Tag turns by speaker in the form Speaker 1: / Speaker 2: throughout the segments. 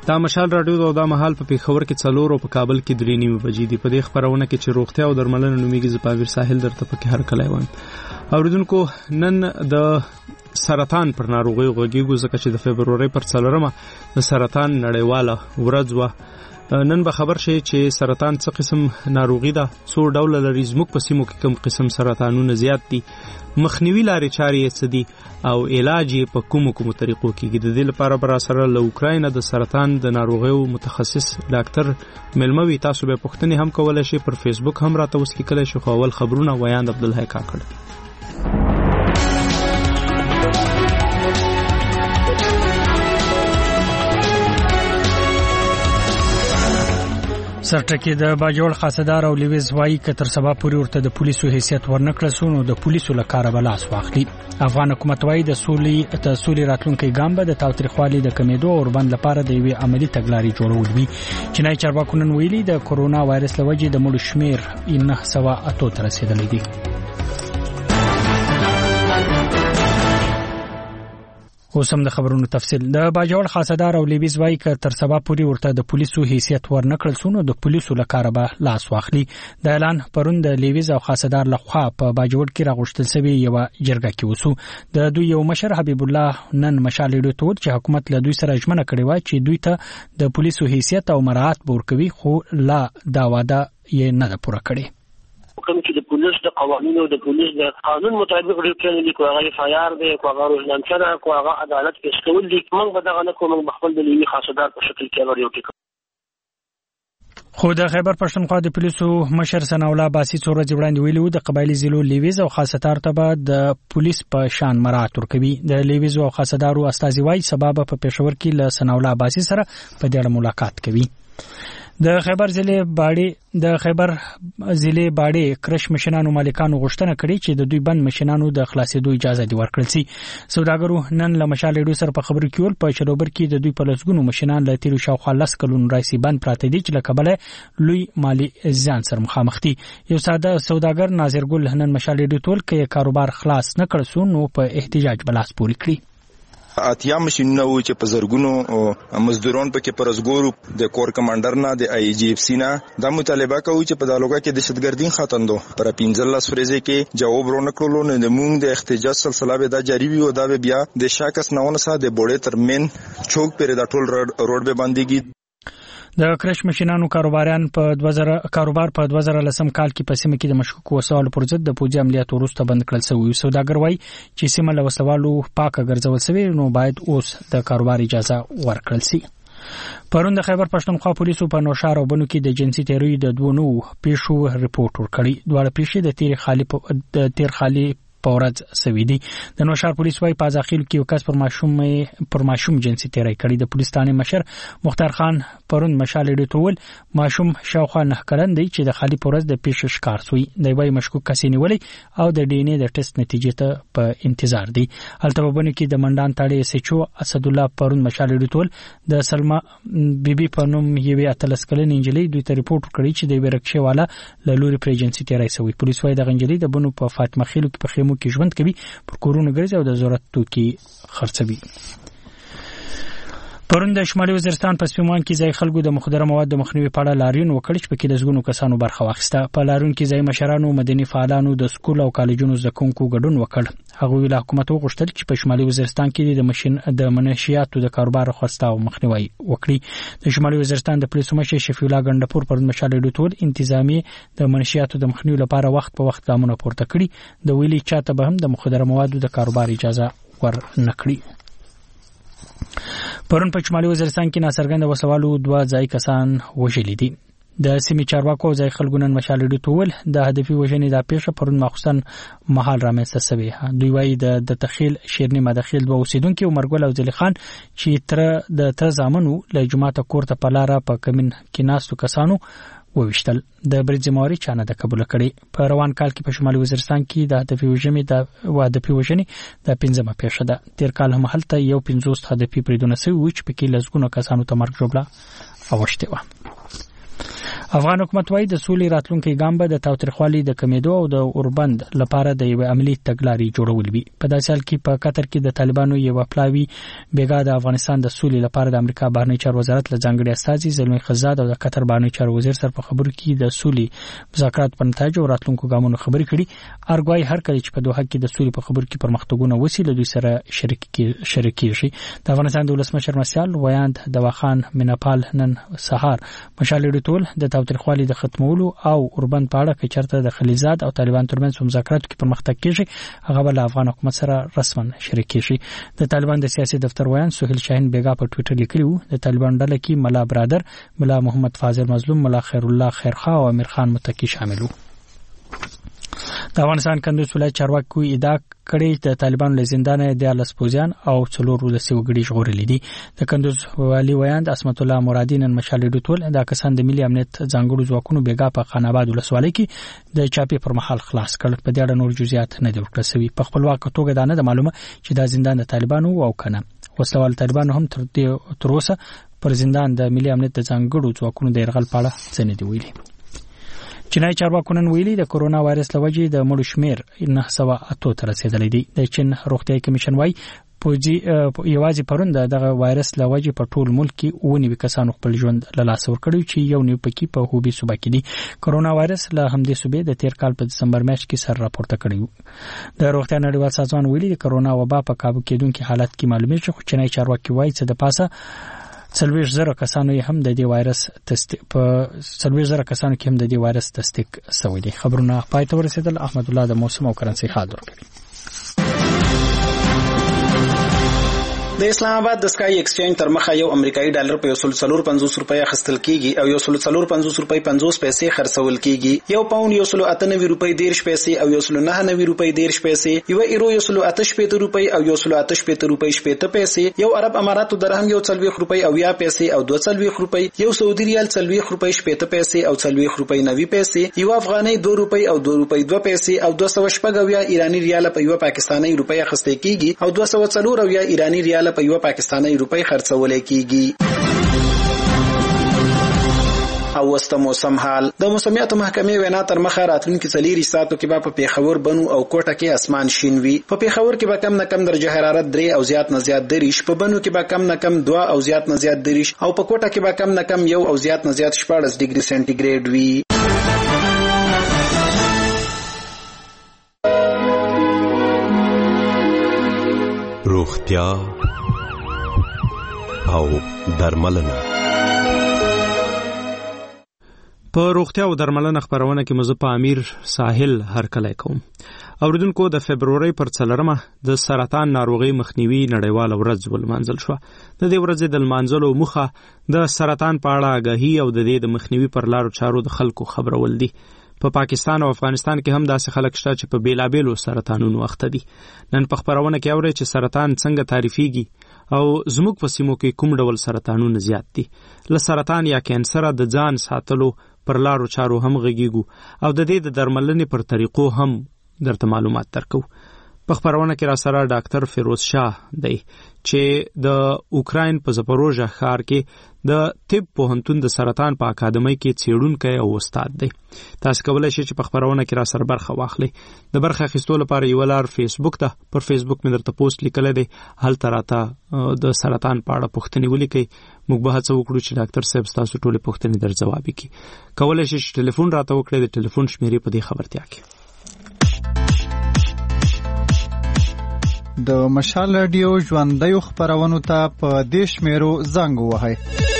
Speaker 1: دا مشال رادیو دا مهال په پیښور کې 4 او په کابل کې 3:30 بجې دي. په دې خبرونه کې چې روغتیا او درملنه نومیږي زپاویر ساحل درته پکې هر کله وایم. اوریدونکو نن د سرطان پر ناروغي غوږیږو ځکه چې د فبرورۍ پر 4مه د سرطان نړیواله ورځ وه. نن به خبر شي چې سرطان څه قسم ناروغي ده، څو ډول لري، زموږ په سیمو کې کوم قسم سرطانونه زیات دي، مخنیوي لارې چارې یې څه دي او علاج یې په کومو طریقو کېږي. د دې لپاره به راسره له اوکراین د سرطان د ناروغیو متخصص ډاکټر ملموي. تاسو به پوښتنې هم کولی شئ، پر فیسبوک هم راته اوس لیکلی شئ. خو اول خبرونه ویاند عبدالحی کاکړ.
Speaker 2: سرټکی د باجوړ خاصدار او لیویز وایي که تر سبا پورې ورته د پولیسو حیثیت ورنکړل سو نو د پولیسو له کاره به لاس واخلي. افغان حکومت وایي د سولې راتلونکي ګام به د تاوتریخوالي د کمیدو او اوربند لپاره د یوې عملی تګلارې جوړول وي. چینایي چارواکو نن ویلي د کورونا وایرس له وجې د مړو شمیر 908 ته رسیدلی دی. اوس هم د خبرونو تفصیل. د باجوړ خاصدار او لیویز وایي که تر سبا پورې ورته د پولیسو حیثیت ورنکړل سو نو د پولیسو له کاره به لاس واخلي. د اعلان پرون د لیویز او خاصدار لخوا په باجوړ کې راغوښتل شوی یو جرګه کې وسو. د دوی یو مشر حبیب الله نن مشال ډوټ چې حکومت له دوی سره ژمنه کړې و چې دوی ته د پولیسو حیثیت او مراعات ورکوي، خو لا دا وعده یې نه ده پوره کړې.
Speaker 3: کوم چې د پولیس د قوانینو د پولیس د قانون مطابق ډیټل لیکو هغه فایار دی، هغه روزنامه کو هغه عدالت کې سکول لیک موږ به دغه نه کوم خپل د لیوی خاصدار په شکل کې وريو ټیک. خو د خیبر پښتونخوا د پولیسو مشر ثناء الله باسي څو ورځې وړاندې ویلي و د قبایلی ضلعو لیویز او خاصدار ته به د پولیس په شان مراعات ورکوي. د لیویز او خاصدارو استازي وایي سبب په پېښور کې له ثناء الله باسي سره په دې اړه ملاقات کوي. د خیبر ضلع باړې کرش مشنانو مالکانو غوښتنه کړې چې د دوی بند مشنانو د خلاصېدو اجازه دی ورکړل شي. سوداګرو نن له مشال ډو سره په خبرو کې ول په شلوبر کې د دوی په لسګونو مشنان له تیرو شاوخوا 10 کلونو راځي بند پراته دي چې له کبله لوی مالی زیان سره مخامخ دي. یو ساده سوداګر ناظر ګل نن مشال ډو ټول کې کاروبار خلاص نه کړ سو نو په احتجاج بلاس پوری کړی.
Speaker 4: اتیا ماشینونه و چې په زرګونو مزدوران پکې پرزګورو د کور کمانډر نه د آی جی اف سی نه د مطالبه کوي چې په دالوګه کې دهشتګردي ختمندو پر 15 ورځې کې جواب ورنکړلو نه د مونږ د احتجاج سلسله به د جاری وي او دا بیا د شاکس نهونه سره د بوډې ترمن چوک پر د ټول روډ به باندېږي.
Speaker 2: د کرش مشینانو کاروبار په 2010 کال کې په سیمه کې د مشکوک وسوالو پر ضد د پوجي عملیات وروسته بند کړل شوی. سوداګر وایي چې سیمه له وسوالو پاکه ګرځول شوی نو باید اوس د کاروبار اجازه ورکړل شي. پرون د خیبر پښتونخوا پولیسو په نوشار او بنو کې د جنسي تیری د دوه نو پیښو ریپورت ورکړی. دواړه پیښې د تیر خالي پورز سویدي. د نوشار پولیس وايي په ځاخیل کې یو کس پر ماشوم جنسي تیری کړی. د پولیس ثاني مشر مختار خان پرون مشال ډیټول ماشوم شاوخوا 9 کلن دی چې د خالي پورز د پیښ شکار شوی. دی وايي مشکوک کس نیولې او د ډي ان اے د ټیسټ نتیجې ته په انتظار دی. التبابونی کې د منډان تاړي سچو اسد الله پرون مشال ډیټول د سلمہ بیبي په نوم یوې 13 کلن انجلۍ دوی ته ریپورت کړی چې د ورکشه والا له لوري پر جنسي تیری شوی. پولیس وايي د غنجلۍ د بنو په فاطمه خیلو کې په کې ژوند کوي، پر کورونو ګرځي او د ضرورت توکي خرڅوي. پرون د شمالي وزیرستان په سپیمان کې ځای خلکو د مخدره مواد د مخنیوي په اړه لاریون وکړ چې په کې لږونو کسانو برخه واخیسته. په لاریون کې ځای مشرانو، مدني فعالانو، د سکول او کالجونو زکونکو ګډون وکړ. هغه ویل حکومت وغوښتل چې په شمالي وزیرستان کې د منشیاتو د کاروبار خرڅلاو مخنیوي وکړي. د شمالي وزیرستان د پولیسو مشر شفیع الله ګندپور پرون مشال ډوټول انتظامی د منشیاتو د مخنیوي لپاره وخت په وخت ګامونه پورته کړي. د ویلي چاته به هم د مخدره موادو د کاروبار اجازه ورنکړي. پرون په شمالي وزیرستان کې ناڅرګند وسوالو 2 ځای کسان وژلي دي. د سیمې چارواکو ځای خلکو نن مشال ډوټول د هدفي وژنې د پیښه پرون مخصوصن محل رامنځته شوی. دوی وايي د تخیل شیرنی مداخل به اوسیدونکو عمرګل او ځلی خان چې د تر زامنو له جماعت کورته په لار په کمن کې ناستو کسانو وویشتل. د برجماري چانه د قبول کړي. په روان کال کې په شمالي وزیرستان کې د هدفي وژنې د 15مه پیښه ده. تیر کال هم هلته یو 50 هدفي بریدونه شوي چې پکې لږونه کسانو ته مرګ ژوبله اوښتې و. افغان حکومت وايي د سولې راتلونکي ګام به د تاوتریخوالي د کمیدو او د اوربند لپاره د یو عملی تګلارې جوړول وي. په داسې حال کې په قطر کې د طالبانو یو پلاوی بیګا د افغانستان د سولې لپاره د امریکا بهرنی چارو وزارت له ځانګړي استازي زلمی خزاد او د قطر بهرنی چارو وزیر سره په خبرو کې د سولې مذاکرات په نتایج او راتلونکو ګامونو خبرې کړي. ارګوای هر کله چې په دوحه کې د سولې په خبرو کې پرمختګونه وسی له دوی سره شریک شي. د افغانستان د ولسمشر مسیال ویاند دواخان منپال نن سهار مشالې ټول د تاوتریخوالي د ختمولو او اوربند په اړه چې چرته د خلیزات او طالبان ترمنځ په مذاکراتو کې پرمختګ کیږي هغه بل افغان حکومت سره رسما شریک شي. د طالبان د سیاسي دفتر ویاند سہیل شاهین بیګا په ټوئیټر لیکلی و د طالبان ډله کې ملا برادر، ملا محمد فاضل مظلوم، ملا خیر الله خیرخوا او امیر خان متکی شامل وو. د افغانستان کندوز ولایت چارواکو ادعا کړې د طالبانو له زندانه د لسپوزیان او څلور ولسي وګړي ژغورلي دي. د کندوز والي ویاند اسمت الله مرادي نن مشالې ټول د کسان د ملي امنیت ځانګړو ځواکونو بیګا په خان آباد ولسوالۍ کې د چاپی پر مهال خلاص کړ. په دې اړه نور جزئیات نه دي ورکړل شوي. په خپلواک توګه دا نه معلومه چې دا زندان د طالبانو او کنه. وسلوال طالبانو هم تر اوسه پر زندان د ملي امنیت ځانګړو ځواکونو د يرغل په اړه څه نه دی ویلي. چینای چارواکو نن ویلي د کورونا وایرس لوجې د مړو شمیر 908 ته رسیدلی دی. د چین روغتیايي کمیشن وايي یوازې پرون دغه وایرس لوجې په ټول ملک کې 99 کسانو خپل ژوند له لاسه ورکړی چې یو نیو پکې په هوبي صوبه کې دي. کورونا وایرس له همدې صوبې د تیر کال په دسمبر میاشت کې سر راپورته کړی. د روغتیا نړیوال سازمان ویلي د کورونا وبا په کابو کېدونکو حالت کې معلومیږي چې چینای چارواکي وايي چې د پاسه 40,000 کسانو هم د دې وایرس تصدیق شوی دی. خبرونه پای ته ورسېدل. احمد الله د موسم او کرنسي حال ورکړي.
Speaker 5: د اسلام آباد د سکای ایکسچینج تر مخه یو امریکایي ډالر په 150 روپیا خستل کیږي او 150 روپۍ 50 پیسې خرڅول کیږي. یو پاوند 198 روپۍ 10 پیسې او 199 روپۍ 10 پیسې، یو ایرو 188 روپۍ او 188 روپۍ 80 پیسې، یو عرب اماراتو درهم 40 روپۍ او 10 پیسې او 40 روپۍ، یو سعودي ریال 40 روپۍ 80 پیسې او 40 روپۍ 90 پیسې، یو افغاني 2 روپۍ او 2 روپۍ 2 پیسې او 240 ایرانی ریال په یو پاکستاني روپۍ خسته کیږي او 240 ایرانی ریال په یو پاکستاني روپۍ خرڅول کیږي. او وسته موسم حال. د موسمیات محکمې وینا تر مخه راتلونکي 4 ساعتو کې به په پیښور بنو او کوټه کې اسمان شین وي. په پیښور کې به کم نه کم درجه حرارت 3 او زیات نه زیات 3، په بنو کې به کم نه کم 2 او زیات نه زیات 3 او په کوټه کې به کم نه کم 1 او زیات نه زیات 14 ډیګري سنټیګریډ وي.
Speaker 6: روغتیا او درملنه.
Speaker 1: په روغتیا او درملنه خبرونه کې مزه په امیر ساحل هرکلی کوم. اوریدونکو د فبرवरी پر 4 د سرطان ناروغي مخنیوي نړیواله ورځ ولمانځل شو. د دې ورځې د لمانځلو موخه د سرطان په اړه آګاهي او د دې د مخنیوي پر لارو چارو د خلکو خبرول دي. په پاکستان او افغانستان کې هم داسې خلک شته چې په بیلابیلو سرطانونو اخته دي. نن په خبرونه کې اوري چې سرطان څنګه تعریفيږي او زموږ په سیمو کې کوم ډول سرطانونه زیات دي. له سرطان یا کینسر د ځان ساتلو پر لارو چارو هم غږیږو او د دې د درملنې پر طریقو هم درته معلومات درکو. په خبرونه کې را سره ډاکټر فیروز شاه دی چې د اوکراین په زپروژه ښار کې د طب پوهنتون د سرطان په اکاډمۍ کې څېړونکی او استاد دی. تاسو کولای شئ چې په خبرونه کې را سره برخه واخلئ. د برخه اخیستو لپاره یو لار فیسبوک ته پر فیسبوک مې درته پوسټ لیکلی دی، هلته راته د سرطان په اړه پوښتنې ولیکئ. موږ به هڅه وکړو چې ډاکټر صاحب ستاسو ټولې پوښتنې در ځواب کړي. کولای شئ چې ټلیفون راته وکړئ. د ټلیفون شمیرې په دې خبرتیا کې
Speaker 7: د مشال رادیو ژوندۍ خبرونو ته په دې شمیرو زنګ ووهئ: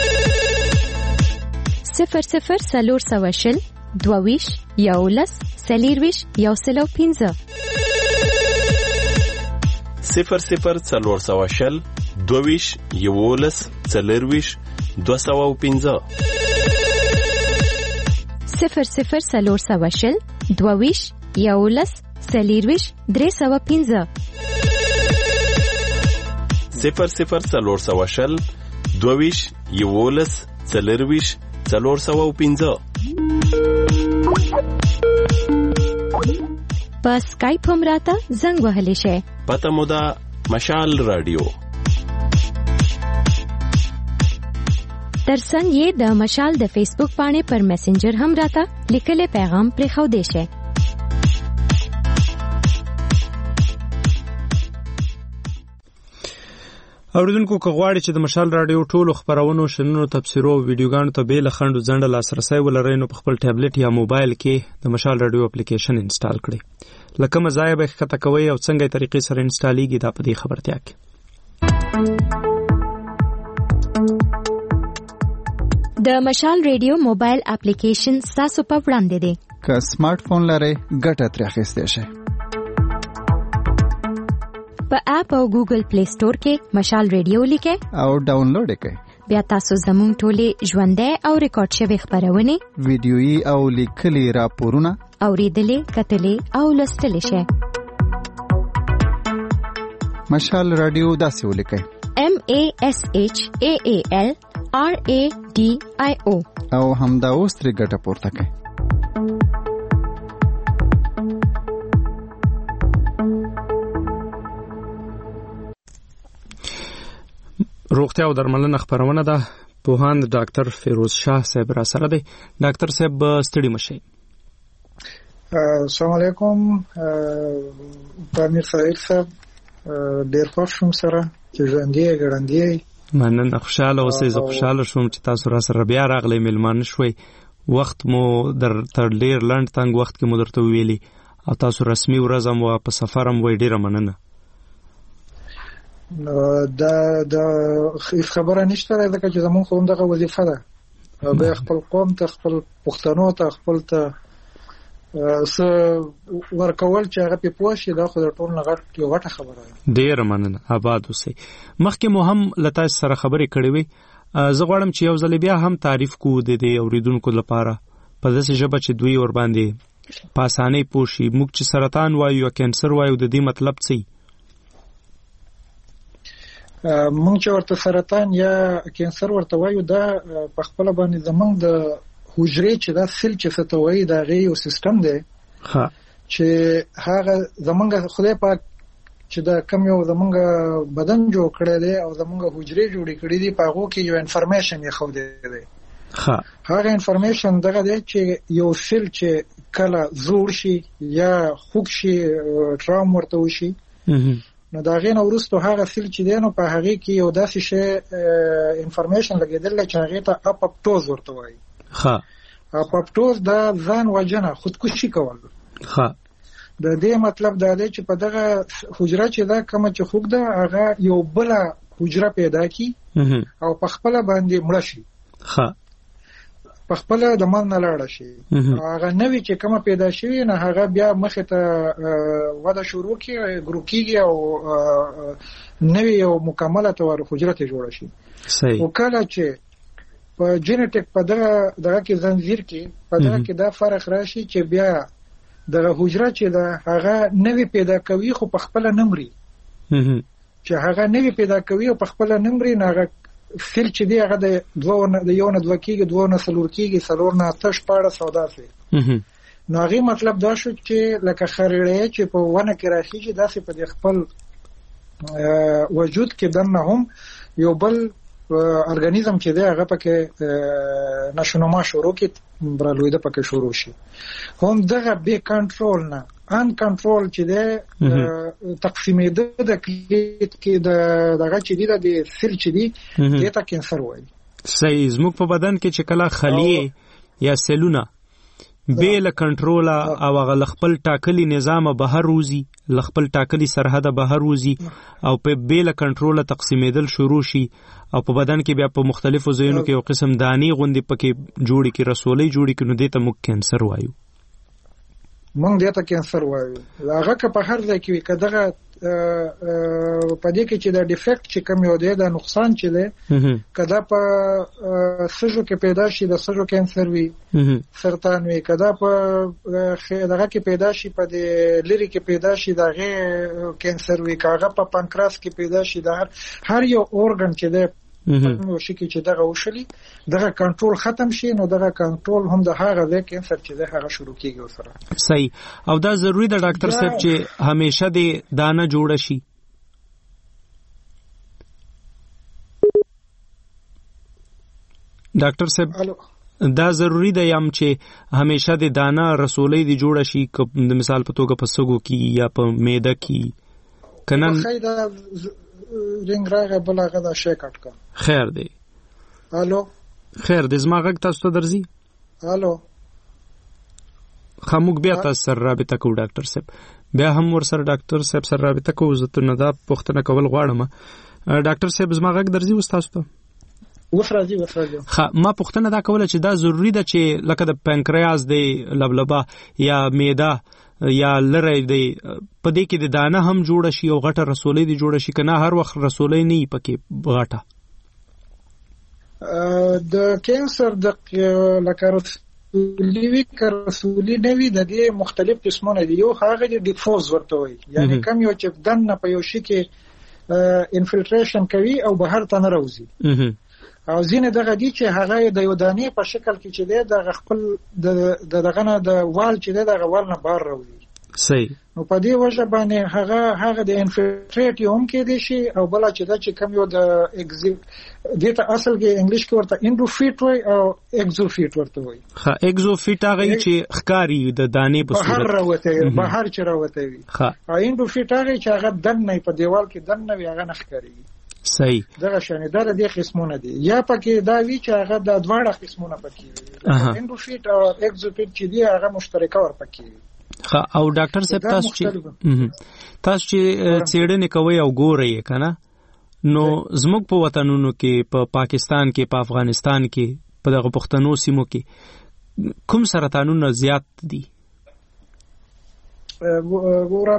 Speaker 8: 00 420 22 11 40 105
Speaker 6: 00 420 22 11 40 205
Speaker 8: 00 420 22 11 40 305
Speaker 6: 00 420 22 11 40 405.
Speaker 8: په سکایپ هم راته زنګ وهلی شئ.
Speaker 6: پته مو ده مشال رادیو.
Speaker 8: ترڅنګ یې د مشال د فیسبوک باندې پر میسنجر هم راته لیکلي پیغام پرې خو دی شه.
Speaker 1: اوریدونکو که غواړي چې د مشال رادیو ټولو خبرونو شننو تفسیرو او ویډیوګانو ته بیل خندو ځنډ لاسرسي ولرئ نو په خپل ټابلیټ یا موبایل کې د مشال رادیو اپلیکیشن انسټال کړئ. لکه مزایب یې ښکته کوئ او څنګه یې طریقې سره انسټالیږي دا په دې خبرتیا کې.
Speaker 8: د مشال رادیو موبایل اپلیکیشن تاسو په وړاندې دی.
Speaker 7: که سمارټ فون لرئ ګټه ترې اخیستی شئ.
Speaker 8: په اپ او ګوګل پلی سٹور کې مشال رادیو لیکئ
Speaker 7: او ډاونلوډ یې کړئ.
Speaker 8: بیا تاسو زموږ ټولې ژوندۍ او ریکارډ شوې خبرونه
Speaker 7: ویډیويي او لیکلي راپورونه
Speaker 8: اوریدلې کتلې او لوستلې شئ.
Speaker 7: مشال رادیو داسې ولیکئ
Speaker 8: MASHAALRADIO
Speaker 7: او همدا اوس ترې ګټه پورته کړئ.
Speaker 1: روغتیا او درملنه خبرونه ده. پوهاند ډاکټر فیروز شاه صاحب را سره دی. ډاکټر صاحب ستړي مشئ.
Speaker 9: السلام علیکم. امیر سعید صاحب ډیر خوښ شوم سره چې ژوندۍ ګړندۍ
Speaker 1: مننه. خوشاله اوسئ. زه خوشاله شوم چې تاسو را سره بیا راغلی میلمانه شوئ. وخت مو تر ډیر لنډ تنګ وخت کې مو درته ویلي او تاسو رسمي ورځ هم په سفر هم وای. ډیره مننه.
Speaker 9: دا خبره نشته ځکه چې زموږ خو دغه وظیفه ده او به خپل قوم ته خپل پښتنو ته خپل ته ورکول چې هغه په پوه شي دا خو د ټول نه غټه خبره ده.
Speaker 1: ډیره مننه. آباد اوسئ. مخکې مو هم له تاسو سره خبرې کړې وې. زه غواړم چې یو ځل بیا هم تعریف کو د دې اوریدونکو لپاره په داسې ژبه چې دوی ور باندې په اسانۍ پوه شي. موږ چې سرطان وایو یا کینسر وایو د دې مطلب څه دی؟
Speaker 9: مونږ چې ورته سرطان یا کینسر ورته وایو دا په خپل باندې زمونږ د حجرې چې دا سیل چې ستوي دا غي یو سیستم دی چې هغه زمونږ خدای پاک چې دا کم یو زمونږ بدن جوړ کړی دی او زمونږ حجرې جوړې کړې دي په هغه کې یو انفارمیشن یې خو دی. هغه انفارمیشن دغه دی چې یو سیل چې کله زوړ شي یا خوږ شي ټراوم ورته وشي نو دا غین ورستو هغه سیل چې دی نو په هغه کې یو داسې شی انفارمیشن لګیدل چې هغه ته اپوپټوز ورته وایي. اپوپټوز دا ځان وژنه خودکشي کول. د دې مطلب دا دی چې په دغه حجره چې دا کوم چې خوګ ده هغه یو بل حجره پیدا کی او په خپل باندې مړ شي. په خپل د من نه لاړ شي. هغه نوې چې کومه پیدا شي نه هغه بیا مخه ته ودا شروع کی ګروپ کیږي او نوې یو مکمله تور حجره ته جوړ شي. او کله چې په جینټیک په دغه کې زنجیر کې په دغه کې دا فرق راشي چې بیا دغه حجره چې دا هغه نوې پیدا کوي خو په خپل نمرې چې هغه نوې پیدا کوي او په خپل نمرې نه هغه فیل چې دی هغه د یو نه دوه کېږي دوه نه څلور کېږي څلور نه اته شپاړس او داسې. نو هغې مطلب دا شو چې لکه خریړی چې په ونه کې راخېږي داسې په د خپل وجود کې دننه هم یو بل ارګانیزم چې دی هغه پکې نشونما شروع کې برالویده پکې شروع شي. هم دغه بې کنټرول نه ان کنټرول چې دی تقسیمېده د کلیت کې دغه چې دی د سیل چې دی دې ته کینسر وایي.
Speaker 1: صحیح. زموږ په بدن کې چې کله خلیې یا سیلونه بې له کنټروله او هغه خپل ټاکلي نظام بهر وځي له خپل ټاکلي سرحد بهر وځي او په بې له کنټروله تقسیمېدل شروع شي او په بدن کې بیا په مختلفو ځایونو کې یو قسم دانی غوندې پکې جوړې کې رسولې جوړې کې نو دې ته موږ کینسر وایو.
Speaker 9: مونږ دې ته کینسر وایو. هغه که په هر ځای کې وي که دغه په دې کې چې دا ډیفیکټ چې کوم یو دی دا نقصان چې دی که دا په سږو کې پیدا شي د سږو کینسر وي سرطان وي که دا په دغه کې پیدا شي په د لري کې پیدا شي د هغې کینسر وي که هغه په پانکراس کې پیدا شي د هر یو اورګن چې دی نو شي کې چې دغه وشلي دغه کنټرول ختم شي نو دغه کنټرول هم د هغه د کینسر چې د هغه شروع کیږي سره.
Speaker 1: صحیح. او دا ضروری ده ډاکټر صاحب چې همیشه د دانه جوړ شي. ډاکټر صاحب دا ضروری دی یم چې همیشه د دانه رسولې دی جوړ شي د مثال په توګه په سګو کې یا په معده کې کنن
Speaker 9: خیدا رنګ راغه بلغه دا شی کټ کا
Speaker 1: خیر دی.
Speaker 9: الو
Speaker 1: خیر د زما غږ تاسو ته درځي؟
Speaker 9: الو
Speaker 1: خاموږ بیا تاسو سره رابطه کوو ډاکټر صاحب، بیا هم ور سره ډاکټر صاحب سره رابطه کوو. زه ته نه دا پوښتنه کول غواړم ډاکټر صاحب زما غږ درځي اوس تاسو ته؟ ما پوښتنه دا کوله چې دا ضروری ده چې لکه د پنکریاس دی لبلبه یا معده یا لری دی په دې کې د دانه هم جوړ شي او غټه رسولې دی جوړ شي کنه هر وخت رسولې نه پکې غټه
Speaker 9: د کینسر د لکه رسولي رسولي نه وي د دې مختلف قسمونه دي. یو هغه د ډیفوز ورته وي یعنی کم یو چې دنه په یو شي کې انفلټریشن کوي او بهر ته نه راوځي او ځینې دغه دي چې هغه د یو دانې په شکل کې چې دی د خپل دغه نه د وال چې دی دغه وال نه بار راوځي
Speaker 1: صحیح.
Speaker 9: نو په دې وجه باندې هغه د انفلټریټ یو هم کې دی شي او بل چې دا چې کم یو د دې ته اصل کې انګلیش کې ورته اندوفیټ وای او اگزوفیټ ورته وای.
Speaker 1: ها اگزوفیټ هغه چې ښکاری د دانې په صورت
Speaker 9: بهر راوته بهر چې راوته وي. ها اندوفیټ هغه چې هغه دنه په دیوال کې دنه وي هغه نه ښکاری.
Speaker 1: صحیح.
Speaker 9: دغه شانې دا د دې قسمونه دي یا پکې دا وی چې هغه د دواړه قسمونه پکې وي اندوفیټ او اگزوفیټ چې دی هغه مشترکه ور پکې وي.
Speaker 1: او ډاکټر صاحب تاسو چې څېړنې کوي او ګورئ کنه نو زموږ په وطنونو کې په پاکستان کې په افغانستان کې په دغه پښتنو سیمو کې کوم سرطانونه زیات دي؟
Speaker 9: ګوره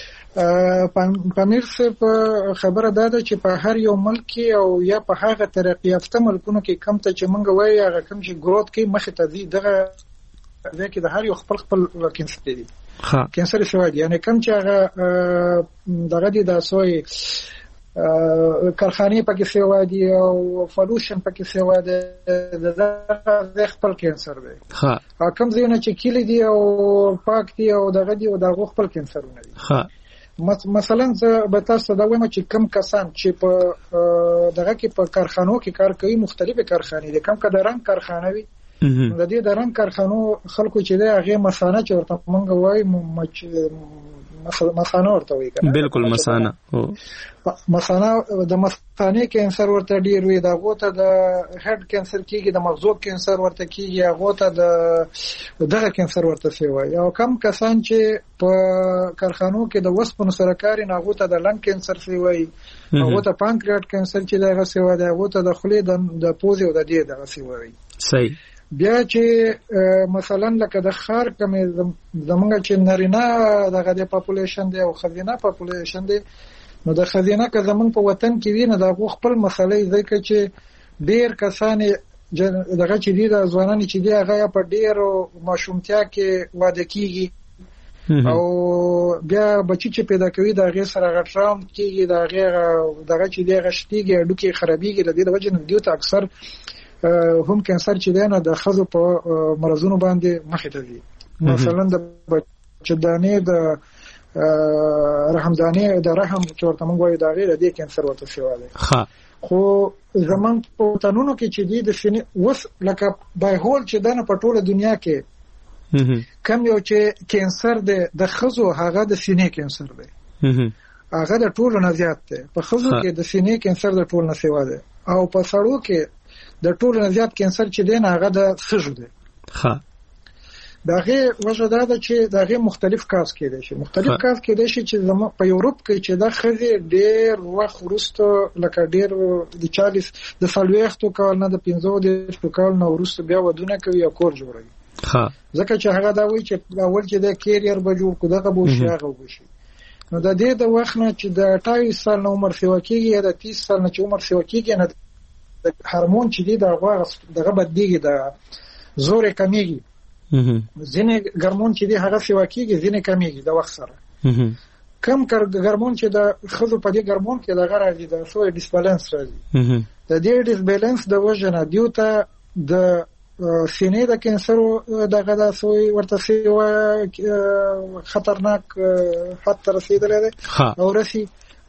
Speaker 9: پامیر صاحب خبره دا ده چې په هر یو ملک او یا په هغه ترقی یافته ملکونو کې کم ته چې مونږ وایي هغه کم چې ګروت کې مخ ته دي دغه ځکه د هر یو خپل کینسر دي. کینسر شوی یعنی کم چې هغه دغه دي د سوی کارخانه پکې سیوا دي او فلوشن پکې سیوا دي د خپل کینسر دی. کم ځینې چې کلی دي او پاک دي او دغه دي او د خپل کینسرونه دي. مثلا به تاسو دا وایم چې کم کسان چې په دغه کې په کارخانو کې کار کوي مختلفه کارخانې دي کم کډران کارخانه وي د دې درن کارخانو خلکو چې دا هغه مسانه چې ورته مونږ وایي مسانه ورته وایي کنه
Speaker 1: بالکل مسانه
Speaker 9: مسانه د مثانې کینسر ورته ډیر وي دا غوته د هډ کینسر کیږي د مغزو کینسر ورته کیږي غوته د دغه کینسر ورته سی وایي او کم کسان چې په کارخانو کې د وسپنو سره کار نه غوته د لنګ کینسر سی وایي غوته پانکریاټ کینسر چې دغه سی وایي غوته د خولې د پوزې او د دې دغه سی وایي.
Speaker 1: صحیح.
Speaker 9: بیا چې مثلا لکه د خار کمې زمونږ چې نارینه دغه د پاپولیشن دی او خزینه پاپولیشن دی نو د خزینه که زمونږ په وطن کې وي نه د خپل مسلې ځکه چې ډیر کسان دغه چې دي د ځوانان چې دي هغه په ډیر ماشومتیا کې واده کیږي او بیا بچی چې پیدا کوي د هغه سره غټرام کیږي د هغه دغه چې دی غشتيږي اډو کې خرابيږي د دې وجه نه دیو ته اکثر هم کینسر چې دی نه د خزو په مرزونو باندې مخې ته دي. مثلا د بچدانې د رحمدانې د رحم چې ورته موږ وایو دا غیر د کینسر ورته شوی دی. خو زمون په تنونو کې چې دی د سینې وس لکه بای هول چې دنه په ټوله دنیا کې کم یو چې کینسر دی د خزو هغه د سینې کینسر دی هغه د ټولو نه زیات دی. په خزو کې د سینې کینسر د ټولو نه سیوا دی او په سړو کې د ټولو نه زیات کینسر چې دی هغه د سږو دی. دغه وجه دا ده چې دغه مختلف کاز کېدای شي کېدای شي چې زموږ په یورپ کې چې د خزې ډېر وخت وروسته لکه ډېر د 40 د سالويختو کال نه د 15 کال نه وروسته بیا ودونه کوي او کور جوړوي. ځکه چې هغه دا وایي چې اول چې د کیریئر به جوړ کو دغه به شي هغه وشي. نو د دې د وخت نه چې د 28 سال نه عمر سیوا کېږي یا د 30 سال نه چې عمر سیوا کېږي نه د هورمون چې دی دغه بدلیږي د زور کمیږي ځینې هورمون چې دی هغه سیوا کېږي ځینې کمیږي د وخت سره کم هورمون چې د خزو په دې هورمون کې دغه راځي د سوی ډیسبالانس راځي د دې ډیسبالانس د وجه نه دیو ته د سینې د کینسر دغه د سوی ورته سیوا خطرناک حد ته رسیدلی دی او رسی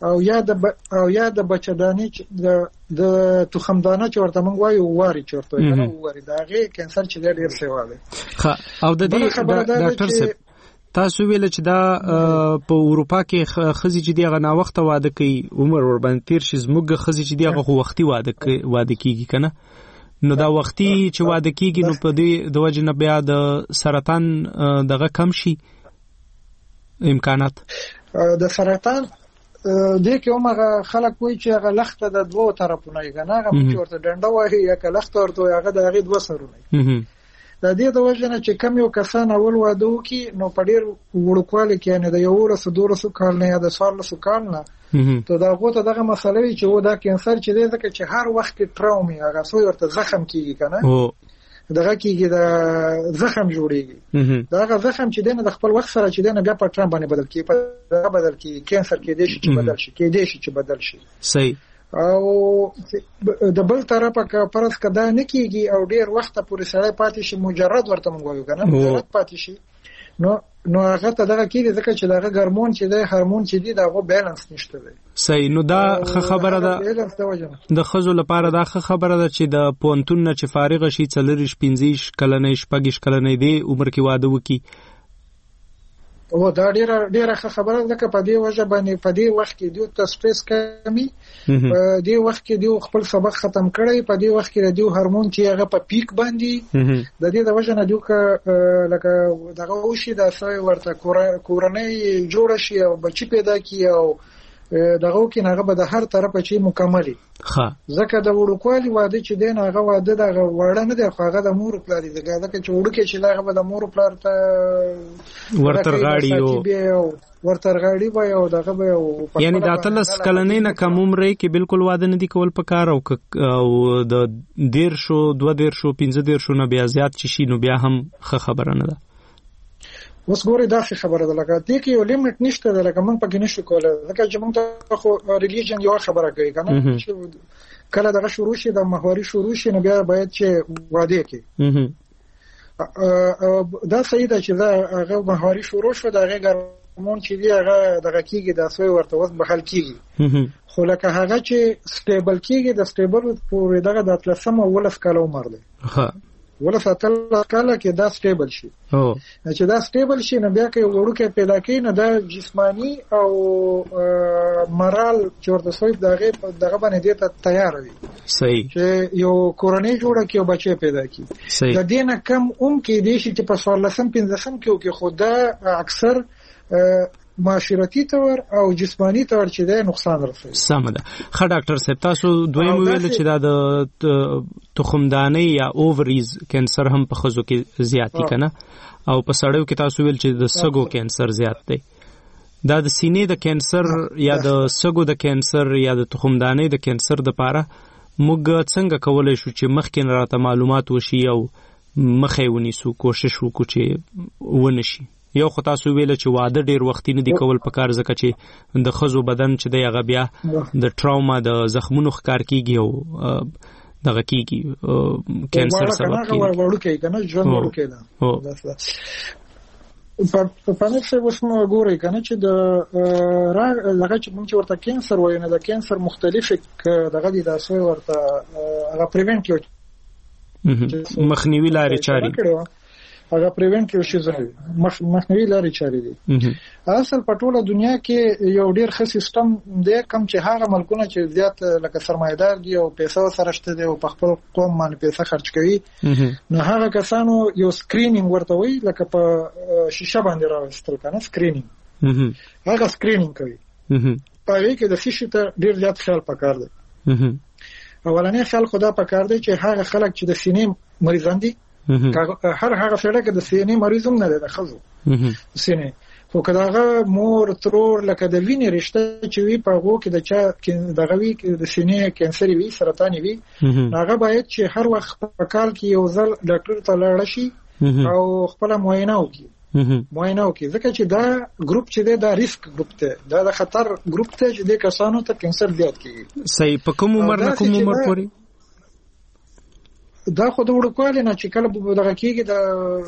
Speaker 9: او یا د بچدانی د تخمدانه چې ورته موږ وایو واري چورته نه واري دا غي کینسر چې ډیر سیوا دی.
Speaker 1: او د دې ډاکټر صاحب تاسو ویل چې دا په اروپا کې خزي چې دیغه نا وخت واده کوي عمر ور باندې تیر شي زموږ خزي چې دیغه خو وختي واده کیږي کنه نو دا وختي چې واده کیږي نو په دې د وجه نه بیا د سرطان دغه کم شي امکانات
Speaker 9: د سرطان دې کې عمره خلک وایي چې هغه لخته د دوه طرفونه یې کنه هغه چې ورته ډنډه وایي یا که لخته ورته هغه د هغه دوه سرونه د دې د وجه نه چې کم یو کسان اول واده وکي نو په ډیر وړوکوالي کې نه د 100 کال نه یا د 100 کال نه ته دا غوته دغه مسله وي چې و دا کینسر چې دی ځکه چې هر وخت کې ټراومي هغه سوی ورته زخم کیږي کنه دغه کیږي د زخم جوړیږي دغه زخم چې دنه د خپل وخت سره چې دنه بیا په ټرام باندې بدل کیږي په دغه بدل کیږي کینسر کې دی چې بدل شي صحیح او د بل طرفه که پرس کدا نه کیږي او ډیر وخت پورې سره پاتې شي مجرد ورته موږ وایو کنه مجرد پاتې شي نو هغه ته دغه کیږي ځکه چې دغه هورمون چې دی هورمون چې دی دغه بیلانس نشته دی.
Speaker 1: صحیح. نو دا خبره ده د خزو لپاره دا خبره ده چې د پونتون نه چې فارغ شي 45 کلنې شپږ کلنې دی عمر کې واده وکي او دا ډیره خبره ده چې په دې وجه باندې په دې وخت کې دوی ته سټریس کمی په دې وخت کې دوی خپل سبق ختم کړي په دې وخت کې دوی هورمون چې هغه په پیک باندې د دې د وجه نه دوی لکه دغه وشي د سوي ورته کورنۍ جوړ شي او بچی پیدا کی او دغه کې هغه به د هر طرفه چې مکملي ځکه د وړوکوالي واده چې دین هغه واده د وړه نه دی خو هغه د مور پلار دی ځکه چې وړوکې چې هغه به د مور پلار ته ورترغاړي وای او دغه به یعنی د اتلس کلنې نه کم عمر کې بالکل واده نه دی کول پکار او د 1.5 15 نه بیا زیات شي نو بیا هم خبره نه ده.
Speaker 9: اوس ګوري دا خبره ده لکه دې کې یو لیمټ نشته ده لکه موږ پکې نشو کولای ځکه چې موږ خو ریلیجن یو خبره کوي کنه کله دغه شروع شي د ماهواري شروع شي نو بیا باید چې واده کې دا صحیح ده چې دا هغه ماهواري شروع شو د هغه هورمون چې دی هغه دغه کېږي د سوی ورته وس بخل کېږي خو لکه هغه چې سټیبل کېږي د سټیبل پورې دغه د 13 کال عمر دی ولا ساتل کاله کې دا سټیبل شي چې دا سټیبل شي نو بیا کې وړوکې پیدا کوي نه دا جسمانی او مرال چې ورته سوی دغه باندې ته تیار وي صحیح چې یو کورنۍ جوړه کې او بچي پیدا کی د دینه کم کې دي چې په 14 کې خدا اکثر معاشرتی تور او جسمانی تور چې ده نقصان رسوي.
Speaker 1: سم ده. ښه ډاکټر صاحب تاسو دویم ویل چې دا د تخمدانۍ یا اووریز کینسر هم په خزو کې زیاتی کنه او په سړیو کې تاسو ویل چې د سګو کینسر زیات دی. دا د سینې د کینسر یا د سګو د کینسر یا د تخمدانۍ د کینسر د پاره موږ څنګه کولای شو چې مخکې راته معلومات وشي او مخې ونیسو کوشش وکړو چې ونشي. یو خو تاسو ویل چې واده ډیر وخت نه دی کول پکار ځکه چې د خزو بدن چې دی هغه بیا د ټراوما د زخمونو ښکار کیږي او دغه کیږي کینسر سبب کیږي
Speaker 9: وړوکې کنه ژوند وړوکې ده په پنځه څه وسمو ګوري کنه چې د لږه چې موږ ورته کینسر وایو نه د کینسر مختلف دغه دي تاسو ورته هغه پریونټیو
Speaker 1: مخنیوي لارې چاري
Speaker 9: هغه پریونټیو شي مخنیوي لارې چاري دي اصل په ټوله دنیا کې یو ډیر ښه سیستم دی کم چې هغه ملکونه چې زیات لکه سرمایدار دي او پیسې سره شته دي او په خپل قوم باندې پیسې خرج کوي نو هغه کسانو یو سکرینینګ ورته وي لکه په شیشه باندې راوستل کنه سکرینینګ هغه سکرینینګ کوي په وی کې د شیشه ته ډیر زیات خیال پکار دی اولنې خیال خدا پکار دی چې هغه خلک چې د سینې مریضان دي هر هغه سره کې د سینې مریضوم نه ده خزو سینې خو کداغه مور ترور لکه د وینې رشته چې وی په هغه کې د چا دغه وی د سینې کینسر وی سرطان وی هغه باید چې هر وخت په کال کې یو ځل ډاکټر ته لاړ شي او خپل معاینه وکړي ځکه چې دا ګروپ چې دا ریسک ګروپ ته دا د خطر ګروپ ته چې د کسانو ته کینسر زیات کیږي
Speaker 1: صحیح په کوم عمر نه کوم عمر پورې
Speaker 9: دا خو د وړوکوالي نه چې کله دغه کېږي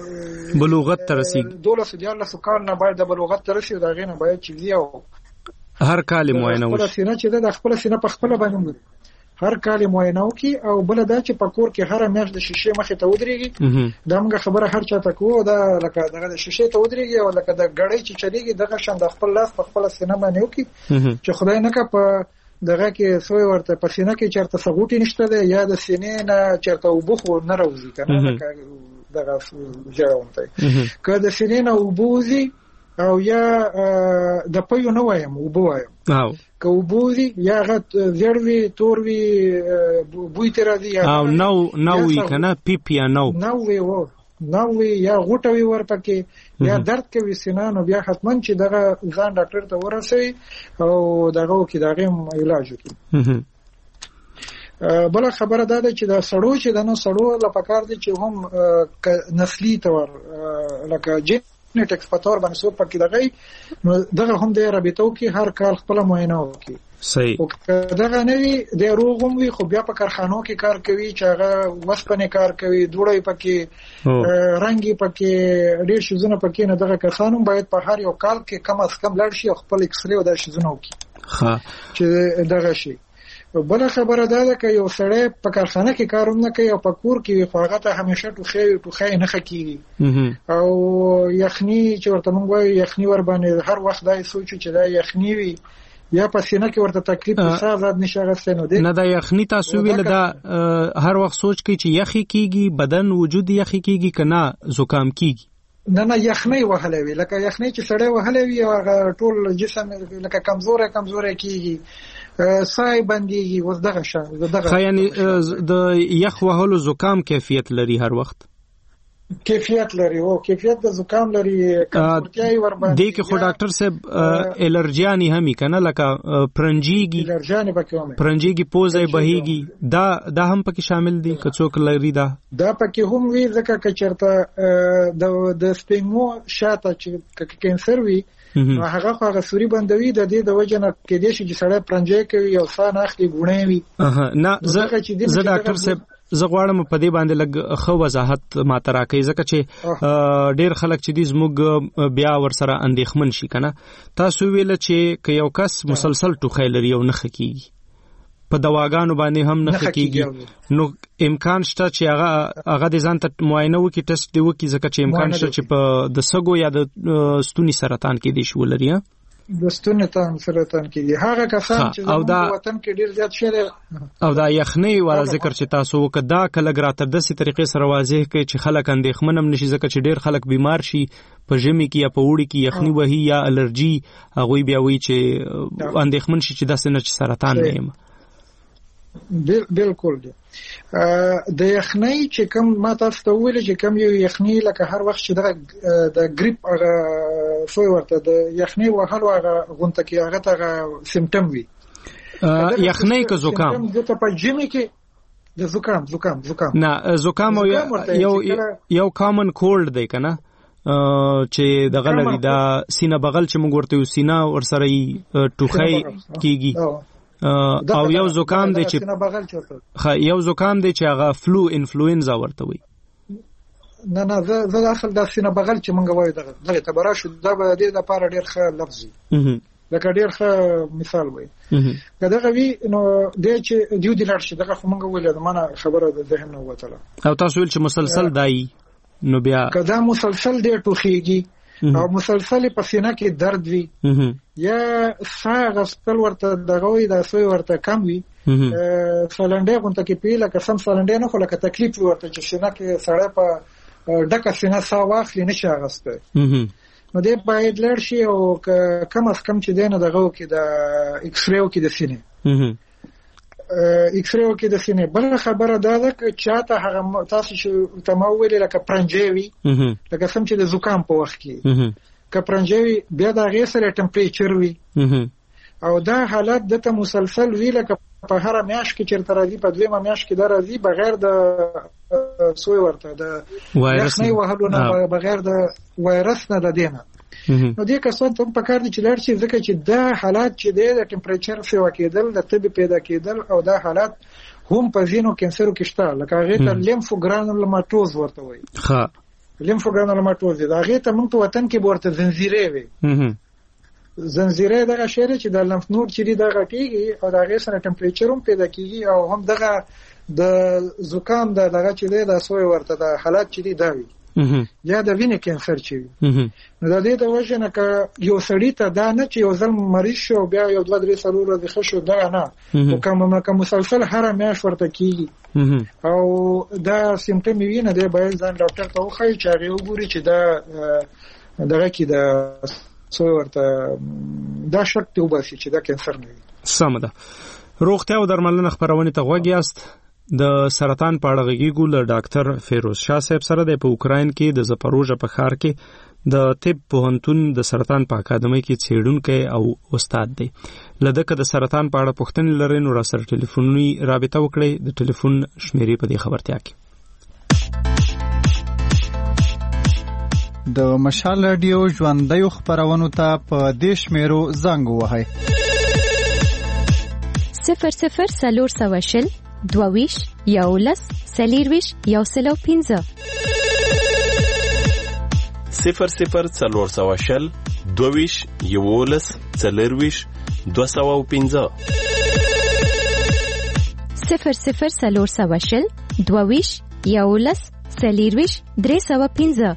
Speaker 9: د
Speaker 1: بلوغت ته رسیږي
Speaker 9: 12 کال نه باید د بلوغت ته رسیږي دا غینه باید چې یو
Speaker 1: هر کال معاینه
Speaker 9: وشي سینه چې د خپل سینه په خپل باندې هر کال معاینه وکي او بل دا چې په کور کې هر میاشت د شیشې مخې ته ودرېږي دا موږ خبره هر چا ته کوو دا لکه دغه د شیشې ته ودرېږي او لکه د غړې چې چلیږي دغه شان د خپل لاس په خپل سینه باندې وکي چې خدای نه کا په دغه کې سوی ورته په سینه کې چرته سغوټي نشته ده یا د سینې نه چرته وبخو نه راوځي کنه دغه جوړونته که د سینې نه وبوزي او یا د پيو نه وایم وبوایم
Speaker 1: او
Speaker 9: که وبوزي یا غت زیړوي توروي بوی تر راځي
Speaker 1: او نو وی کنه پی یا نو
Speaker 9: وی یا غوټوي ورپکې یا درد کوي سینه نو بیا حتمان چې دغه ځان ډاکټر ته ورسوي او دغه کې دغه علاج وکړي. بل خبره ده چې د سړو چې د نو سړو لپاره دي چې هم نسلی تور لکه جنټکس په تور باندې سو پکې دغه نو دغه هم د رابطو کې هر کال خپل معاینه وکړي.
Speaker 1: صحیح.
Speaker 9: او دغه نوی د روغم وي خو بیا په کارخانو کې کار کوي چې هغه وسپنه کار کوي دوړې پکې رنگي پکې ډېر شیزونه پکې نه دغه کسانو باید په هر یو کال کې کم از کم لړ شي خپل ایکس ری او د شیزونه وکړي.
Speaker 1: ها
Speaker 9: چې دغه شي. بل خبره ده چې یو سړی په کارخانه کې کارونه نه کوي او په کور کې خو هغه ته همیشه ټوخی نه خکېږي او یخني چې ورته موږ وایو یخني ور باندې هر وخت دا سوچ چې دا یخني وي یا په سینه کې ورته تکلیف په ساز نشه غسته نو دی
Speaker 1: نه دا یخني تاسو ویل دا هر وخت سوچ کوي چې یخي کیږي بدن وجود یخي کیږي کنه زکام کیږي
Speaker 9: نه یخني وهلې وی لکه یخني چې سړی وهلې وی او ټول جسم لکه کمزوره کیږي سای بنديږي وز دغه شان دغه
Speaker 1: یعنی د یخ وهلو زکام کیفیت لري هر وخت
Speaker 9: کیفیت لري او کیفیت د زکام لري کمزورتیای ور باندې
Speaker 1: دی کې خو ډاکټر صاحب الرجیانی همي کنه لکه پرنجيږي
Speaker 9: الرجیانی پکې
Speaker 1: پرنجيږي پوزې بهيږي دا هم پکې شامل دي که څوک لري دا
Speaker 9: پکې هم وی ځکه چې چرته د سپینمو شاته چې کینسر وی هغه خو هغه سوري بندوي د دې د وجنه کې دي چې سړی پرنجي کوي او سان اخلي غونې وي
Speaker 1: نه زه ډاکټر صاحب زه غواړم په دې باندې لږ خو وضاحت ماته راکړئ ځکه چې ډېر خلک چې دي زموږ بیا ورسره اندېښمن شي کنه تاسو ویل چې که یو کس مسلسل ټوخی لري او نه خکېږي په دواګانو باندې هم نه خکېږي نو امکان شته چې هغه د ځان ته معاینه وکړي ټیسټ دی وکړي ځکه چې امکان شته چې په د سږو یا د ستوني سرطان کې دي شو لري
Speaker 9: د ستوني سرطان کې هغه کسان چې د وطن کې ډیر زیات شي
Speaker 1: او دا یخني ور ذکر چې تاسو وکدا کله ګراتر د سي طریقې سره واضح کوي چې خلک اندېښمن هم نشي ځکه چې ډیر خلک بیمار شي په ژمي کې یا په وړي کې یخني وهي یا الرجی هغه بیا وی چې اندېښمن شي چې د سینې سرطان نه یم
Speaker 9: بالکل دی د یخنۍ چې کوم ما تاسو ته ویل چې کوم یو یخنۍ لکه هر وخت چې د ګریپ هغه شوی ورته د یخنۍ وهلو هغه غونټه کې هغه ته سیمټم وي
Speaker 1: یخنۍ که زکام
Speaker 9: د په جمی کې د زکام
Speaker 1: نه زکام یو کامن کولډ دی کنه چې دغه لري دا سینه بغل چې موږ ورته سینه ورسره ټوخی کیږي او یو زکام دی چې یو زکام دی چې هغه فلو انفلوئنزا ورته وي
Speaker 9: نه زه داخل د سینه بغل چې مونږ وایو دغه تبرا شو د دې د لپاره ډیر ښه لفظ لکه ډیر ښه مثال وایي کله وی نو د چې دیو د لړ شي دغه مونږ ویل د معنا خبره د ذهن نه وته
Speaker 1: او تاسو ویل چې مسلسل دای نو بیا
Speaker 9: کدا مسلسل ډیر ټوخیږي او مسلسل په سینه کې درد وي یا ساغ سپل ورته دغه وي د سوی ورته کم وي سلنډه غونټه کې پیله قسم سلنډه نه خو لکه تکلیف ورته چې سینه کې سړی په ډکه سینه سا واخلي نشي اغسته نو دې باید لړ شي او کم از کم چې دینه دغه کې د ایکس ری کې د سینې ایکس ری کې د سینې بل خبره ده چې چاته هغه تاسو چې تمویل لکه پرنجوي لکه سم چې د زکام په وخت کې کپرنجوي بیا د غیر سره ټمپریچر وي او دا حالت دته مسلسل وی لکه په هر میاش کې چیرته راځي په دویمه میاش کې درځي بغیر د سوی ورته د وایرس نه وهلونه بغیر د وایرس نه د دینه نو دې کسان ته په کار دي چې لړ شي ځکه چې دا حالات چې د ټمپریچر سیوا کېدل د طب پیدا کېدل او دا حالات هم په ځینو کینسرو کې شته لکه هغه ته لیمفوګرانولوماتوز ورته وایي
Speaker 1: ها
Speaker 9: لیمفوګرانولوماتوز دا هغه ته موږ په وطن کې ورته زنجیرې وي زنجیره دغه شری چې د لمف نود چې د غټیږي او د هغه سره ټمپریچر هم پیدا کیږي او هم دغه د زکام دغه چې د سوی ورته د حالت چې دی وي یا د وینې کینسر چې نو د دې د وجه نه ک یو سړی ته دا نه چې یو ځل مریض شو بیا یو 2-3 سالو د خښو دا نه او کوم مسلسل هر میاشت ورته کیږي او دا سیمټم ویني دی باید ځان ډاکټر ته وخی چې هغه وګوري چې دا دغه کې د سو ورته دا شک ته وباسي چې دا کینسر نه وي.
Speaker 1: سم ده. روغتیا او درملنه خبرونه ته غوږ یاست. د سرطان په اړه غږیږو له ډاکټر فیروز شاه صاحب سره د اوکراین کې د زپروژه په ښار کې د طب پوهنتون د سرطان په اکاډمۍ کې څېړونکی او استاد دی. لدغه د سرطان په اړه پوښتنې لرئ نو را سره ټلیفوني رابطه وکړئ. د ټلیفون شمیرې په دې خبرتیا کې
Speaker 7: د مشال رادیو ژوندۍ خبرونو ته په دې شمیرو زنګ ووهئ
Speaker 8: 00 دوویش یولس سلیرویش یوسلو 15
Speaker 6: 00 دوویش یولس سلیرویش 215
Speaker 8: 00 دوویش یولس سلیرویش 315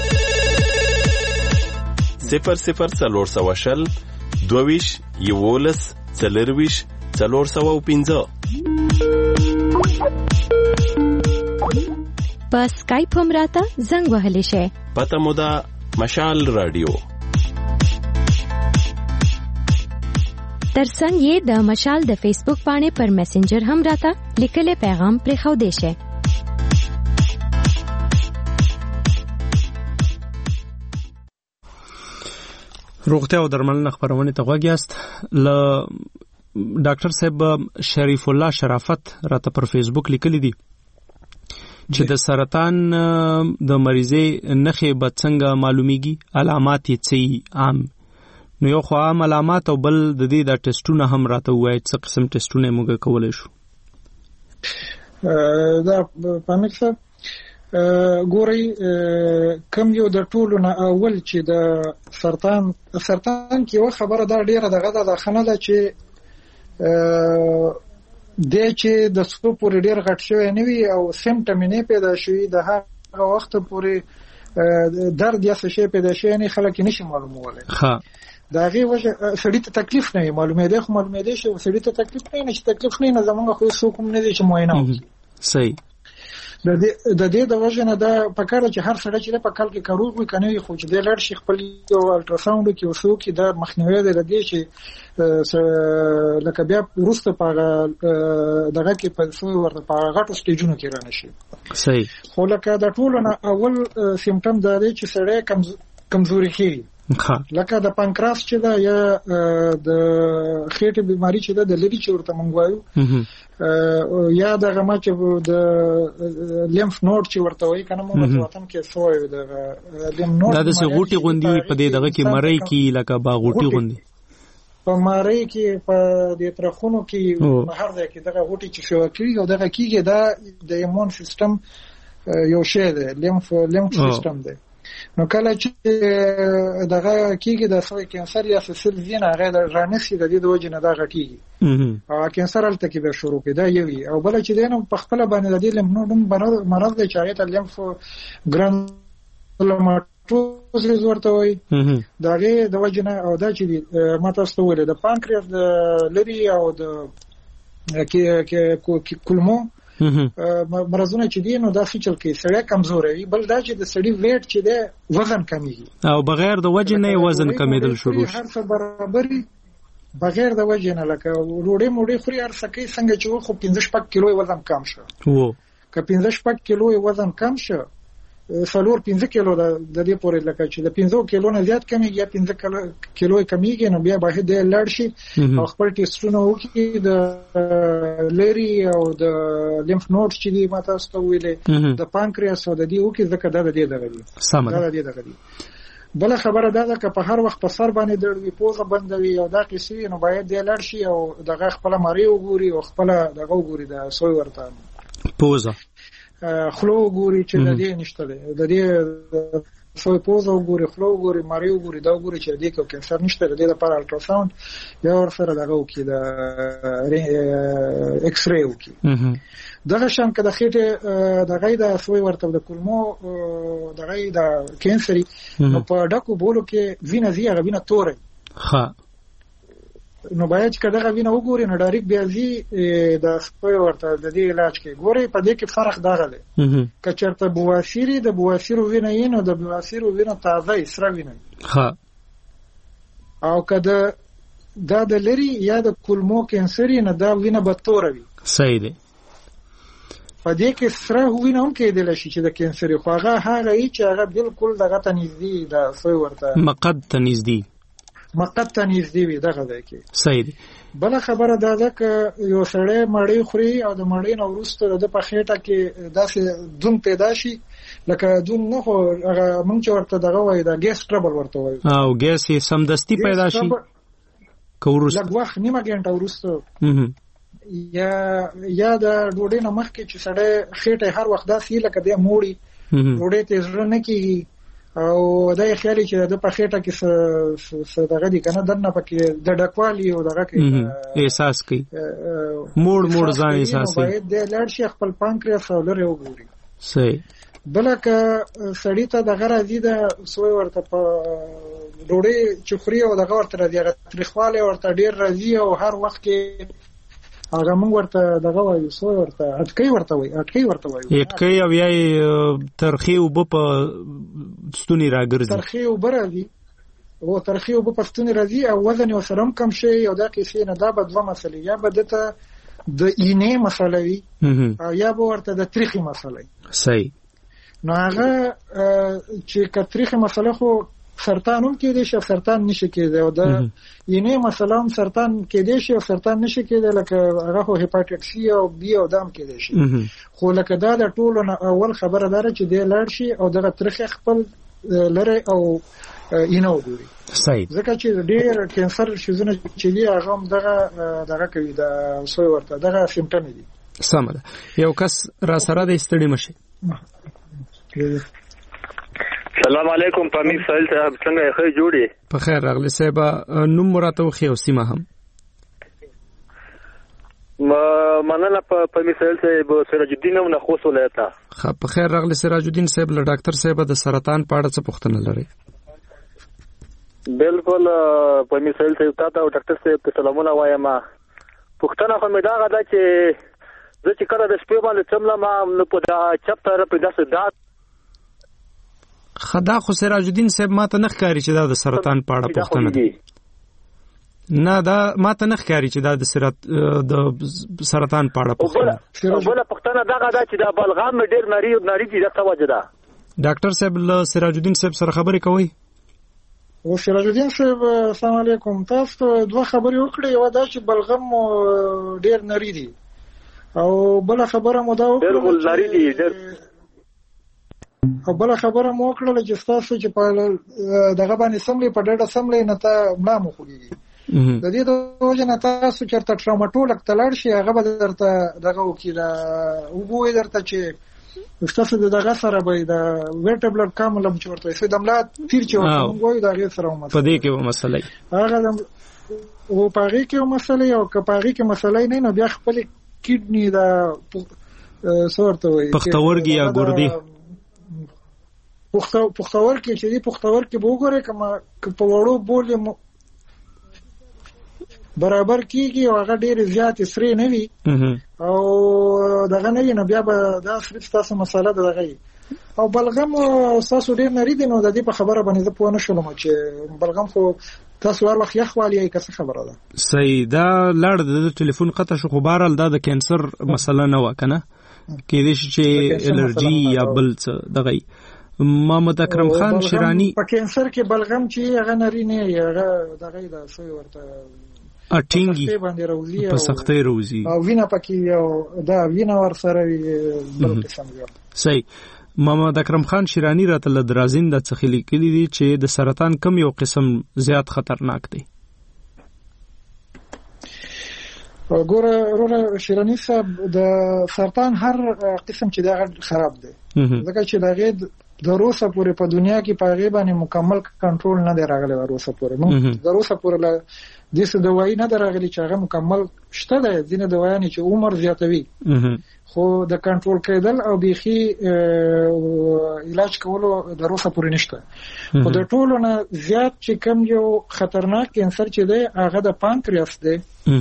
Speaker 6: 00 دوویش یولس سلیرویش 415
Speaker 8: په سکایپ هم راته زنګ وهلی شئ.
Speaker 6: پته مو ده مشال رادیو.
Speaker 8: ترڅنګ یې د مشال د فیسبوک باندې پر میسنجر هم راته لیکلی پیغام پرېښودی شئ.
Speaker 1: روغتیا او درملنه خبرونه ته غوږ یاست. له ډاکټر صاحب شریف الله شرافت راته پر فیسبوک لیکلی دي چې د سرطان د مریضې نښې به څنګه معلومیږي، علامات یې څه عام نو یو خو عام علامات او بل د دې د ټیسټونه هم راته وایي څه قسم ټیسټونه موږ کولای شو.
Speaker 9: دا پامک صاحب ګوري کم یو د ټولو نه اول چې د سرطان کې یو خبره دا ډیره دغه د خنه ده چې د چې د سپو پورې ډیر غټ شوی نه وي او سیمټم نه پیدا شوی د هغه وخت پورې درد یا څه شی پیدا شوی نه خلک نشي معلوموله. ها دا غي وجه سړی ته تکلیف نه معلومه ده خو معلومه ده چې سړی ته تکلیف نه چې تکلیف نه زمونږ خو څوک هم نه دي چې معاینه وکړي.
Speaker 1: صحیح.
Speaker 9: د دې د وجه نه دا پکاره چې هر سړی چې په کال کې کاروغ وي کنه خو چې د لړ شي خپل یو الټراساوند کې وسو کې دا مخنیوي ده لدی چې لکه بیا ورسته په دغه کې په څو ورته په غټو سټیجونو کې رانه شي. صحیح. خو لکه د ټولو نه اول سیمټم دا دی چې سړی کمزوري کیږي. لکه د پانکراس چې دا یا د خېټې بیماری چې دا د لری چې ورته مونږ وایو یا د غما چې د لیمف نود چې ورته وایي کنه مونږ په وطن کې سوې د لیمف نود
Speaker 1: دا د غوټي غوندي په دې دغه کې مړی کې لکه با غوټي غوندي
Speaker 9: په مړی کې په دې ترخونو کې بهر ځای کې دغه غوټي چې شو کېږي او دغه کېږي دا د ایمون سیستم یو شی دی لیمف سیستم دی. نو کله چې دغه کېږي د سوی کینسر یا سل زینه هغه د رانسي د دې د وجه نه دا غټیږي او کینسر الته کې به شروع کېدا یوي او بل چې دینو په خپل باندې د دې لیمف نود مرض دی چې هغه ته لیمف ګرانولوماتوزیس ورته وایي دغه د وجه نه او دا چې ما تاسو ته ویل د پانکریاس د لری او د کولمو مرزونه چې دي نو دا فیچل کې سړی کمزوري وي بل دا چې د سړی ویټ چې ده وزن کمیږي
Speaker 1: او بغیر د وجه نه وزن کمیدل شروع شي.
Speaker 9: هر څه برابرۍ بغیر د وجه نه لکه روړې موړې خوري هر څه کې څنګه چې خو 15 کیلو وزن کم شو وو که 15 کیلو وزن کم شو سلور 15 کیلو د دې پورې لکه چې د 15 کیلو نه زیات کمیږي یا 15 کیلو کمیږي نو بیا باید د لړ شي او خپل ټیسټونه وکړي د لری او د لیمف نود چې دی ماته تاسو ویلې د پانکریاس او د دې وکړي ځکه دا د دې دغه دی بل خبره دا ده چې په هر وخت په سر باندې دړوي پوزه بندوي او دا قصې نو باید د لړ شي او دغه خپل مری وګوري او خپل دغه وګوري د سوی ورته پوزه خلو ګوري چې د دې نشته د دې سوی پوز وګوري خلو وګوري ماری وګوري دا وګوري چې دې کې کینسر نشته د دې لپاره الټراساوند یا ور سره دغه وکي د ایکس ری وکي دغه شان کده خېټه دغه د سوی ورته د کولمو دغه د کینسري نو په ډکو بولو کې وینه زیغه وینه تورې
Speaker 1: ها
Speaker 9: نو باید چې دغه وینه وګوري نو ډایرکټ بیا زی د سپوی ورته د دې علاج کې ګوري په دې کې فرق دغه دی که چېرته بواسیری د بواسیرو وینه یې نو د بواسیرو وینه تازه سره وینه
Speaker 1: ها
Speaker 9: او کده دا د لري یا د کولمو کینسري نه دا وینه به توره وي
Speaker 1: صحیح دی
Speaker 9: په دې کې سره وینه هم کېدل شي چې د کینسري خو هغه چې هغه بالکل دغه ته نږدې د سوی ورته
Speaker 1: مقد ته نږدې
Speaker 9: وي دغه ځای کې
Speaker 1: صحیح دی
Speaker 9: بل خبره دا ده چې یو سړی مړی خوري او د مړی نه وروسته د په خېټه کې داسې دون پیدا شي لکه دون نه خو هغه مونږ چې ورته دغه وایي دا ګیس ټربل ورته وایي
Speaker 1: او ګیس یې سمدستي پیدا شي
Speaker 9: کورس لږ وخت نیمه ګنټه وروسته یا د ډوډۍ نه مخکې چې سړی خېټه هر وخت داسې لکه د موړي ډوډۍ ته زړه نه کېږي او دا یې خیالي چې د په خېټه کې دغه دي کنه دنه پکې د ډکوالي او دغه کې
Speaker 1: احساس کوي موړ ځان احساس کوي
Speaker 9: باید د لړ شي خپل پانکریاس او لري وګوري
Speaker 1: صحیح
Speaker 9: بلکه سړی ته دغه راځي د سوی ورته په ډوډۍ چخري او دغه ورته راځي تریخواله ورته ډیر راځي او هر وخت کې هغه موږ ورته دغه وایو سوی ورته اټکي ورته وایو
Speaker 1: اټکي او یا ترخی او په ستونی راګرځي
Speaker 9: ترخی او برازي او ترخی او په ستونی راځي او وزن یې سره کم شي او دا کیسې نه دا به دوه مسلې یا به دته د اینې مسله وي او یا به ورته د تریخي مسله
Speaker 1: صحیح
Speaker 9: نو هغه چې کتریخي مسله خو سرطان هم کېدې شي سرطان نشي کېدې او د اینې مسله هم سرطان کېدې شي او سرطان نشي کېدې لکه هغه خو هپاتایټس سی او بی او دام کېدې شي خو لکه دا د ټولو اول خبره ده چې د لاړ شي او دغه ترخه خپل لره او اینه وګوري
Speaker 1: صحیح
Speaker 9: ځکه چې ډېر کینسر شوزونه چې دی هغه هم دغه کوي د سوی ورته دغه سیمټم دي
Speaker 1: سم ده یو کس را سره د استړی مشي
Speaker 10: سلام علیکم پامیر سایل صاحب څنګه ښه جوړی
Speaker 1: په خیر راغلی صاحب نوم مراته خو او سیمه هم
Speaker 10: مننه پامیر سایل صاحب سراج الدین نو خو ولایته
Speaker 1: خو په خیر راغلی سراج الدین صاحب له ډاکټر صاحب د سرطان په اړه څه پوښتنه لري
Speaker 10: بالکل پامیر سایل صاحب تاسو او ډاکټر صاحب ته سلامونه وایم پوښتنه خو مې دا غواړم چې زه چې کله د شپې باندې څمله ما نو په چپ طرف په داسې دات
Speaker 1: خدا خو سراج الدین صاحب ماته نه ښکاری چې دا د سرطان په اړه پوښتنه ده نه دا ماته نه ښکاری چې دا د سرطان په اړه پوښتنه
Speaker 10: بل پوښتنه دا غواړم چې دا بلغم ډیر نری دي دا څه وجه ده
Speaker 1: ډاکټر صاحب له سراج الدین صاحب سره خبرې کوي
Speaker 9: او سراج الدین صاحب السلام علیکم تاسو دوه خبرې وکړې یو دا چې بلغم ډیر نری دي او بل خبره مو دا وکړه
Speaker 10: بالکل نری دي
Speaker 9: او بل خبره مو وکړه چې تاسو چې په دغه باندې سملي په ډډه سملي نه ته ملا مو خوږي د دې د وجه نه تاسو چرته ټراوماټولوګ ته لاړ شي هغه به درته دغه وکړه وګوري درته چې تاسو دغه سره به د ویټبل کاملم چورته سي د ملا تیر چې وګوري دا غیر سره مسله
Speaker 1: په دې کې مسله
Speaker 9: هغه او پاره کې مسله او کپاره کې مسله نه بیا خپل کډنی دا سورته وي
Speaker 1: پختورګي یا ګردي
Speaker 9: پختور کې چې دی پختور کې وګوره کما په وړو بولې برابر کیږي او هغه ډېر زیات سری نه وي او دغه نه نه بیا به دا تاسو مسله دغه او بلغم تاسو ډېر نری دي نو د دې په خبره باندې پوه نه شوم چې بلغم خو تاسو هر وخت یخوالي ای څه خبره ده
Speaker 1: صحیح دا لړ د ټلیفون قطع شو خو بهرال دا د کینسر مسله نه وکنه کې دې چې الرجی یا بل څه دغه محمد اکرم خان شیرانی
Speaker 9: په کینسر کې بلغم چې هغه نری نه هغه دغه د سوی ورته
Speaker 1: اټینګي په سختۍ روزي
Speaker 9: او وینا پکې او دا وینا ور سره بل قسم دی
Speaker 1: صحیح محمد اکرم خان شیرانی راته له درازین د څخلی کلی دي چې د سرطان کم یو قسم زیات خطرناک دی
Speaker 9: ګوره شیرانی صاحب د سرطان هر قسم چې دا خراب دی ځکه چې دا غید د روسه پورې په دنیا کې په هغې باندې مکمل کنټرول نه دی راغلی روسه پورې. موږ د روسه پورې له داسې دوايي نه ده راغلي چې هغه مکمل شته دی. ځینې دوايانې چې عمر زیاتوي خو د کنټرول کېدل او بیخي علاج کولو د روسه پورې نشته. خو د ټولو نه زیات چې کم یو خطرناک کینسر چې دی هغه د پانکریاس دی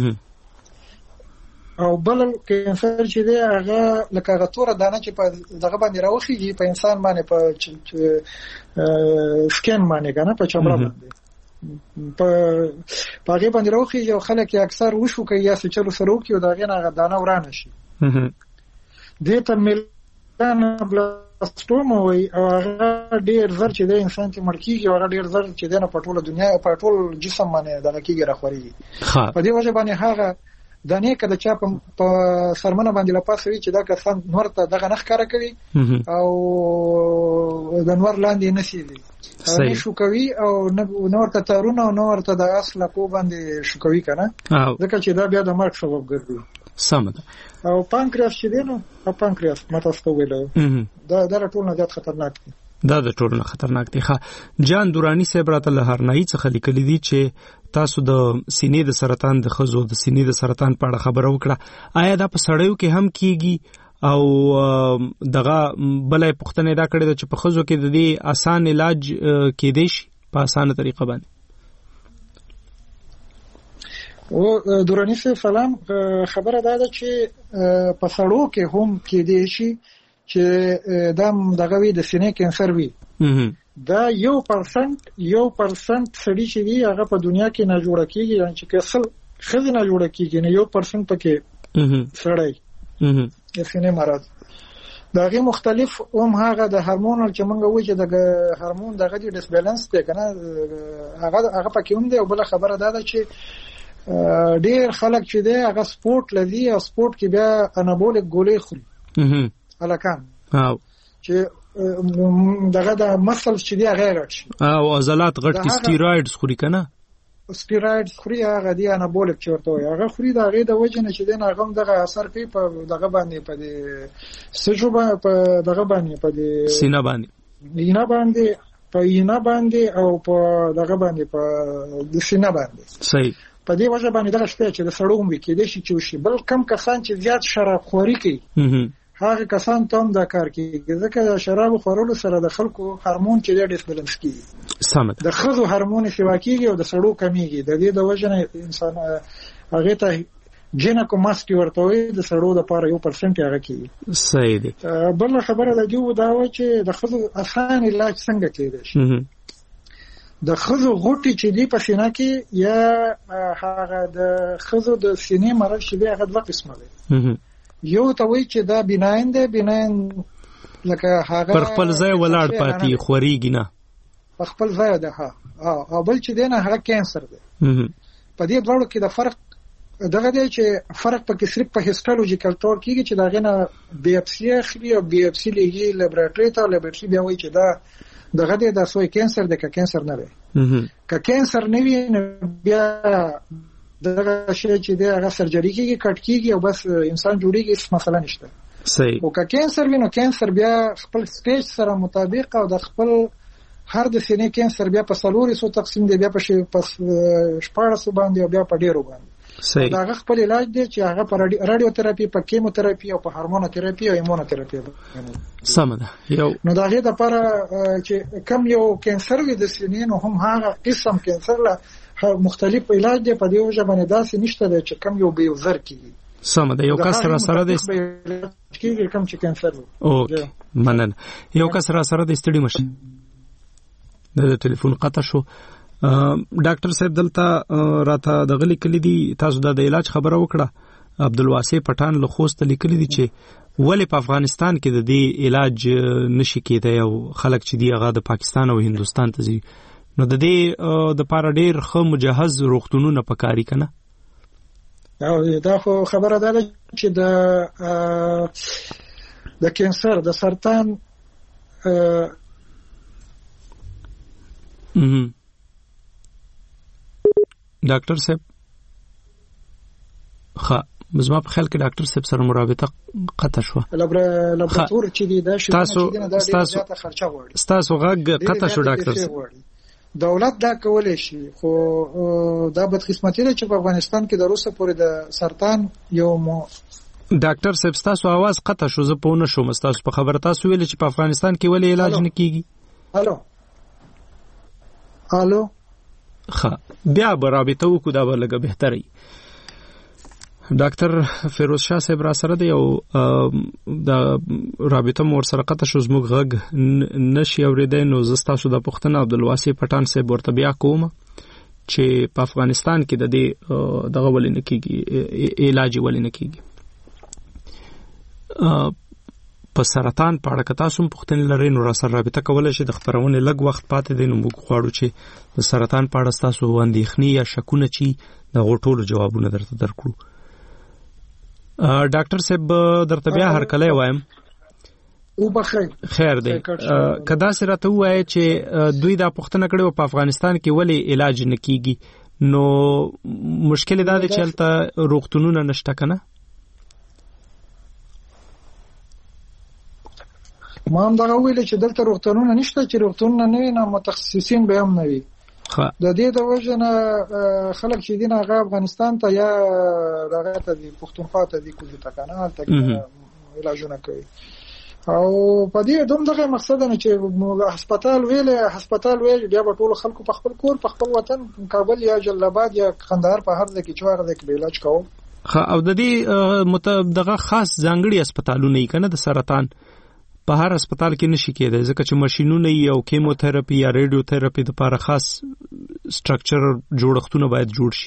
Speaker 9: او بل کینسر چې دی هغه لکه هغه توره دانه چې په دغه باندې راوخیږي په انسان باندې په سکین باندې کنه په چمړه باندې په هغه باندې راوخیږي او خلک یې اکثر وشو کوي یا څه چلو سره وکړي او دا غي نه دانه ورانه شي. دې ته میلانوبلاستوما وایي او هغه ډېر زر چې د انسان چې مړ کېږي او هغه ډېر زر چې د په ټوله دنیا په ټول جسم باندې دغه کېږي راخورېږي. په دې وجه باندې هغه د نیکه د چا په سرمنه باندې لپاسه وي چې دا کسان نور ته دغه نه ښکاره کوي او د نور لاندې نه سیږي نه شو کوي او نور ته تارونه او نور ته د اصله کو باندې شو کوي کنه ځکه چې دا بیا د مرګ سبب ګرځي.
Speaker 1: سم ده.
Speaker 9: او پانکریاس چې دی نو پانکریاس ماته څه ویل دا ټول نه زیات خطرناک دی.
Speaker 1: دا د ټولو نه خطرناک دی. ښه جان دورانی صاحب راته له هرنایي څخه لیکلي دي چې تاسو د سینې د سرطان د ښځو د سینې د سرطان په اړه خبره وکړه. آیا دا په سړیو کې هم کیږي او دغه بلې پوښتنه دا کړې ده چې په ښځو کې د دې آسان علاج کېدای شي په اسانه طریقه باندې؟
Speaker 9: او دورانی صاحب سلام، خبره دا ده چې په سړو کې هم کېدای شي چې دغه وی د سینې کینسر وي. دا 1% سړي چې دی هغه په دنیا کې نه جوړ کیږي، یعنی چې کسل خزي نه جوړ کیږي نه 1% پکې سړی د سینې مرض. داغه مختلف هغه د هورمونل چې موږ وایو چې د هورمون دغه د ډیسبالانس دی کنه هغه پکې هم دی. او بل خبره دا ده چې ډیر خلک چې دی هغه سپورت لذي او سپورت کې بیا انابولیک ګولې خوري الکان چې دغه د مسلز چې دی هغه غټ
Speaker 1: او عضلات غټ سټیرویډز خوري کنه
Speaker 9: سټیرویډز خوري هغه دی انابولیک چې ورته وي هغه خوري دغه د وجه نه چې دی هغه دغه اثر کوي په دغه باندې په دې سجوبه په دغه باندې په دې
Speaker 1: سینه باندې او په دغه باندې په د سینه باندې صحیح. په دې وجه باندې دغه شته چې د سړو هم کېدې شي چې بل کم کسان چې زیات شراب خوري کوي هغه کسان ته هم دا کار کوي ځکه د شراب خورلو سره د خلکو هورمون چې دی ډیسبالانس کیږي. سمه
Speaker 9: د خزو هورمون سیوا کیږي او د سړو کمیږي. د دې د وجه نه انسان هغه ته جینکو ماسکی ورته وي د سړو د پاره 1% هغه کیږي.
Speaker 1: صحیح دی.
Speaker 9: بل خبره د جو دا و چې د خزو اسان علاج څنګه کېدای شي. د خزو غوټي چې دی په سینه کې یا هغه د خزو د سینې مرض چې دی هغه دوه قسمه دي. یو ته وایي چې دا بناین دی، بناین لکه هغه
Speaker 1: پر خپل ځای ولاړ پاتې خوريږي نه
Speaker 9: په خپل ځای ده او بل چې دی نه هغه کینسر دی. په دې ډول کې د فرق دغه دی چې فرق پکې صرف په هیستولوژیکل تور کېږي چې دغه نه بیاپسي اخلي او بیاپسي لګي لابراتواري ته لابراتواري بیا وایي چې دا دغه دی دا سوی کینسر دی که کینسر نه دی. که کینسر نه وي بیا دغه شی چې دی هغه سرجری کېږي کټ کېږي او بس انسان جوړیږي هیڅ مسله نشته.
Speaker 1: صحیح.
Speaker 9: او که کینسر وي نو کینسر بیا خپل سټیج سره مطابق او د خپل هر د سینې کینسر بیا په 400 تقسیم دی، بیا په 1400 باندې او بیا په ډیرو باندې.
Speaker 1: صحیح.
Speaker 9: دا خپل علاج دی چې هغه په رادیوتراپي، په کیموتراپي او په هورمونوتراپي او ایمونوتراپي.
Speaker 1: سم ده. یو
Speaker 9: نو دا غي د لپاره چې کم یو کینسر وي د سینې نو هم هغه قسم کینسر له مختلف علاج دی. په دې وجه باندې داسې نشته چې کم یو به زر کیږي.
Speaker 1: سم ده. یو کس را سره د
Speaker 9: کیږي کم چې کینسر وي.
Speaker 1: اوکې مننه. یو کس را سره د استړي مشه د ټلیفون قطع شو. ډاکټر صاحب دلته راته د غلي کلی دي تاسو د علاج خبره وکړه. عبدالواسع پټان له خوست لیکلي دي چې ولې په افغانستان کې د دې علاج نشي کېدای او خلک چې دی هغه د پاکستان او هندستان ته ځي. نو د دې د پاره ډېر ښه مجهز روغتونونه پکاري کنه.
Speaker 9: دا خو خبره ده چې د کینسر د سرطان ډاکټر صاحب
Speaker 1: زما په خیال کې ډاکټر صاحب سره مرابطه قطع شو.
Speaker 9: لابراتوار چې دی دا شي زیاته خرچه غواړي.
Speaker 1: تاسو غږ قطع شو ډاکټر صاحب.
Speaker 9: دولت دا کولای شي خو دا بدقسمتي ده چې په افغانستان کې د روسه پورې د سرطان یو
Speaker 1: ډاکټر صاحب تاسو आवाज قطع شو زه په ونه شوم. تاسو په خبره تاسو ویل چې په افغانستان کې ولې علاج نه کیږي.
Speaker 9: الو
Speaker 1: ښه بیا برابطه وکړو دا به لږه بهتري. ډاکټر فیروز شاه صاحب را سره دی او د رابطه مور سره قطع شو زموږ غږ نشي اورېدای. نو زه تاسو د پښتنه عبدالواسع پټان صاحب ورته بیا کوم چې په افغانستان کې د دې دغه ولې نه کیږي علاج ولې نه کیږي. په سرطان په اړه که تاسو هم پوښتنې لرئ نو را سره رابطه کولی شئ. د خپرونې لږ وخت پاتې دی نو موږ غواړو چې د سرطان په اړه ستاسو اندېښنې یا شکونه چې د هغو ټولو جوابونه درته درکړو. ډاکټر صاحب درته بیا هرکلی وایم. خیر دی. که داسې راته ووایې چې دوی دا پوښتنه کړې وه په افغانستان کې ولې علاج نه کیږي نو مشکل دا دی چې هلته روغتونونه نشته که نه؟
Speaker 9: ما هم دغه ویل چې دلته روغتونونه نشته. چې روغتونونه نه وي نو متخصصین به هم نه وي. د دې د وجه نه خلک چې دین هغه افغانستان ته یا دغه ته دي پښتونخوا ته دي کوزي تکنه ته علاجونه کوي. او په دې دوم دغه مقصد نه چې هسپتال ویل بیا په ټولو خلکو په خپل کور په خپل وطن کابل یا جلال آباد یا قندهار په هر ځای کې چې هغه کې علاج کوو.
Speaker 1: او د دې دغه خاص ځانګړي هسپتالونه یې کنه د سرطان په هر هسپتال کې نشي کېدای ځکه چې ماشینونه یو کیموتراپي یا ریډیو تراپي لپاره خاص سټرکچر جوړښتونه باید جوړ شي.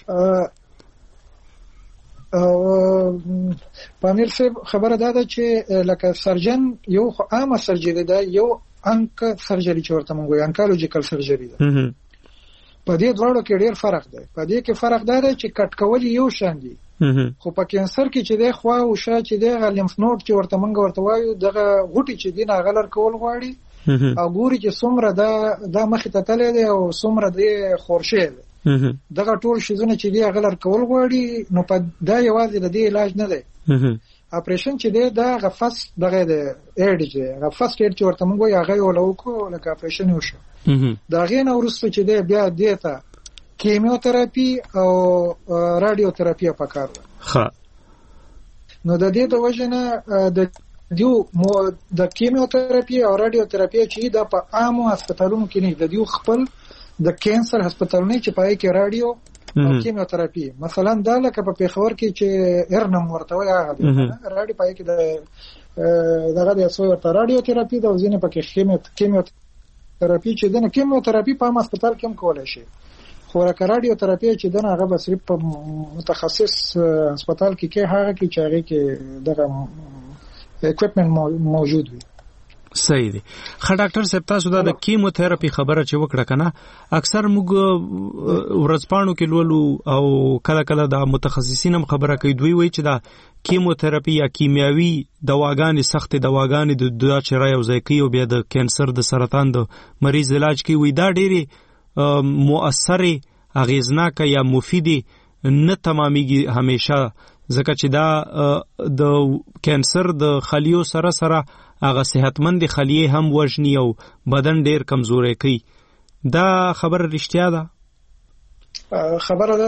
Speaker 9: پامیر صاحب خبره ده چې لکه سرجن یو عامه سرجری ده یو انک سرجری چې ورته موږ وایو انکالوجیکل سرجری ده. په دې دواړو کې ډېر فرق دی. په دې کې فرق ده چې کټ کول یو شان دي خو په کینسر کې چې د خوا او شا چې د لیمف نود چې ورته منګ ورته وایو دغه غوټي چې دین غلر کول غواړي او ګوري چې څومره دا مخې ته تللی دی او څومره د خورشه دی دغه ټول شیزونه چې دی غلر کول غواړي نو په دا یوازې د دې علاج نه دی. اپریشن چې دی دا غفص دغه د ایډج دی غفص کې چې ورته منګ وایو هغه ولوکو لکه اپریشن وشو. دا غینه ورسته چې دی بیا دیتا کیمیوتراپي او رادیوتراپي په کار ده. نو د دې د وجه نه د کیمیوتراپي او رادیوتراپي چې دا په عامو هسپتالونو کې نه د دیو خپل د کینسر هسپتالونه چې پای کې رادیو او کیمیوتراپي مثلا دا لکه په پیښور کې چې ارنم ورته وایي هغه رادیو پای کې دغه د اسوي ورته رادیوتراپي د وزینه پکې کیمیوتراپي چې د کیمیوتراپي په عام هسپتال کې هم کولای شي. خو رادیو تراپی چې دغه هغه به صرف په متخصص هسپتال کې هغه کې چې هغه کې دغه اکوپمنت موجود وي.
Speaker 1: صحیح دی. ډاکټر صاحب تاسو دا د کیموتراپي خبره چې وکړه کنه اکثر موږ ورځپاڼو کې لولو او کله کله د متخصصین هم خبره کوي دوی وایي چې دا کیموتراپي یا کیمیاوي دواګانې سخت دواګانې د دوه چرای او ځای او بیا د کینسر د سرطان د مریض علاج کوي وي دا ډېری مؤثر اغیزناک یا مفیدی نه تمامیږي همیشه ځکه چې دا د کینسر د خلیو سره سره هغه صحتمند خلیې هم وژني او بدن ډیر کمزوري کوي. دا خبره رښتیا ده؟
Speaker 9: خبره ده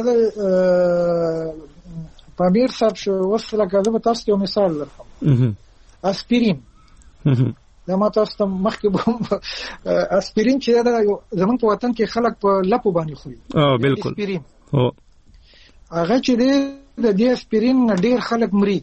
Speaker 9: پامیر صاحب شو وصله کړه به تاسو یو مثال درکړم. اسپرین دا ما تاسو ته مخکې اسپرین چې دا زمونږ په وطن کې خلک په لپو باندې خوري.
Speaker 1: بالکل.
Speaker 9: اسپرین هغه چې د دې اسپرین ډیر خلک مري.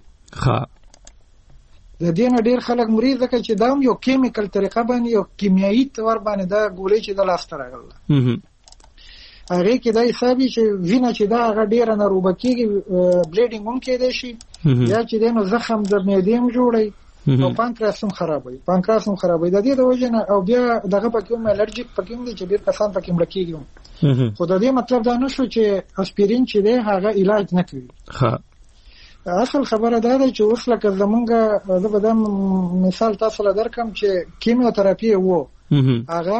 Speaker 9: د دې نه ډیر خلک مري ځکه چې دا یو کیمیکل طریقه باندې یو کیمیایي تور باندې دا ګولې چې د لاس ته راغله. هغه کې دا حسابي چې وینه چې دا هغه ډیر نه روبه کېږي بلیډینګ هم کېدای شي یا چې د زخم د معدې هم جوړي او پانکراس هم خرابوي. د دې د وجه نه او بیا دغه پکې هم الرجیک پکې هم چې ډیر کسان پکې مړ کېږي. خو د دې مطلب دا نه شو چې اسپرین چې دی هغه علاج نه کوي. اصل خبره دا ده چې اوس لکه زمونږ د بدن مثال تاسو له درکم چې کیمیوتراپي وو هغه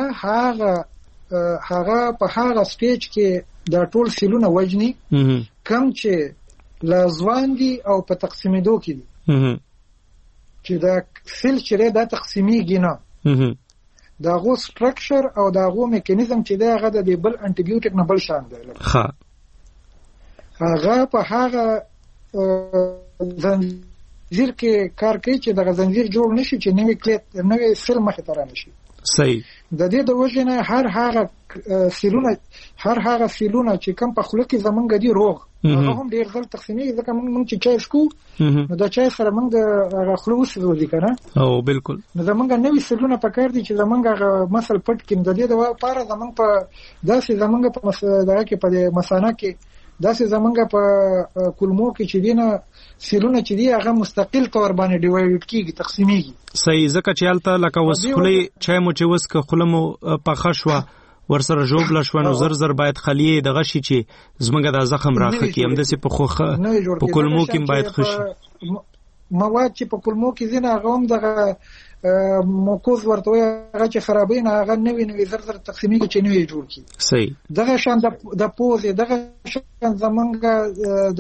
Speaker 9: په هغه سټیج کې د ټول سیلونه وجني کم چې لازوان دي او په تقسیمېدو کې دي چې دا سیل چې دا تقسیمیږي نه دا غو سټرکچر او دا غو میکانیزم چې دا هغه د بل انټي بیوټیک نه بل شان دی هغه په هغه زنجیر کې کار کوي چې دا زنجیر جوړ نشي چې نوې کلیت نوې سیل مخه تر نشي صحیح د دې د وجه نه هر هغه سیلونه چې کم په خوله کې زمونږ دي روغ هغه هم ډیر ځل تقسیمېږي ځکه موږ چې چای څکو نو دا چای سره موږ د خوله وسوځي کنه او بالکل نو زمونږ نوې سیلونه پکار دي چې زمونږ مسل پټ کې د دې د لپاره زمونږ په داسې زمونږ په دغه کې په مثانه کې داسې زمونږ په کولمو کې چې دینه سیلونه چې دی هغه مستقل تور باندې ډیوایډ کیږي تقسیمیږي صحیح ځکه چې الته لکه وسخلې چای مو چې وسکه خلمو پخه شو ورسره جوړ شو نو زر باید خلیه دغه شي چې زمونږ د زخم راخه کی هم دسه په خوخه په کولمو کې باید خوشي مواد چې په کولمو کې زینه هغه هم دغه موکوز ورته هغه چې خرابین هغه نوې زر تقسیمیږي چې نوې جوړ کی صحیح دغه شان د پوزې دغه شان زمونږ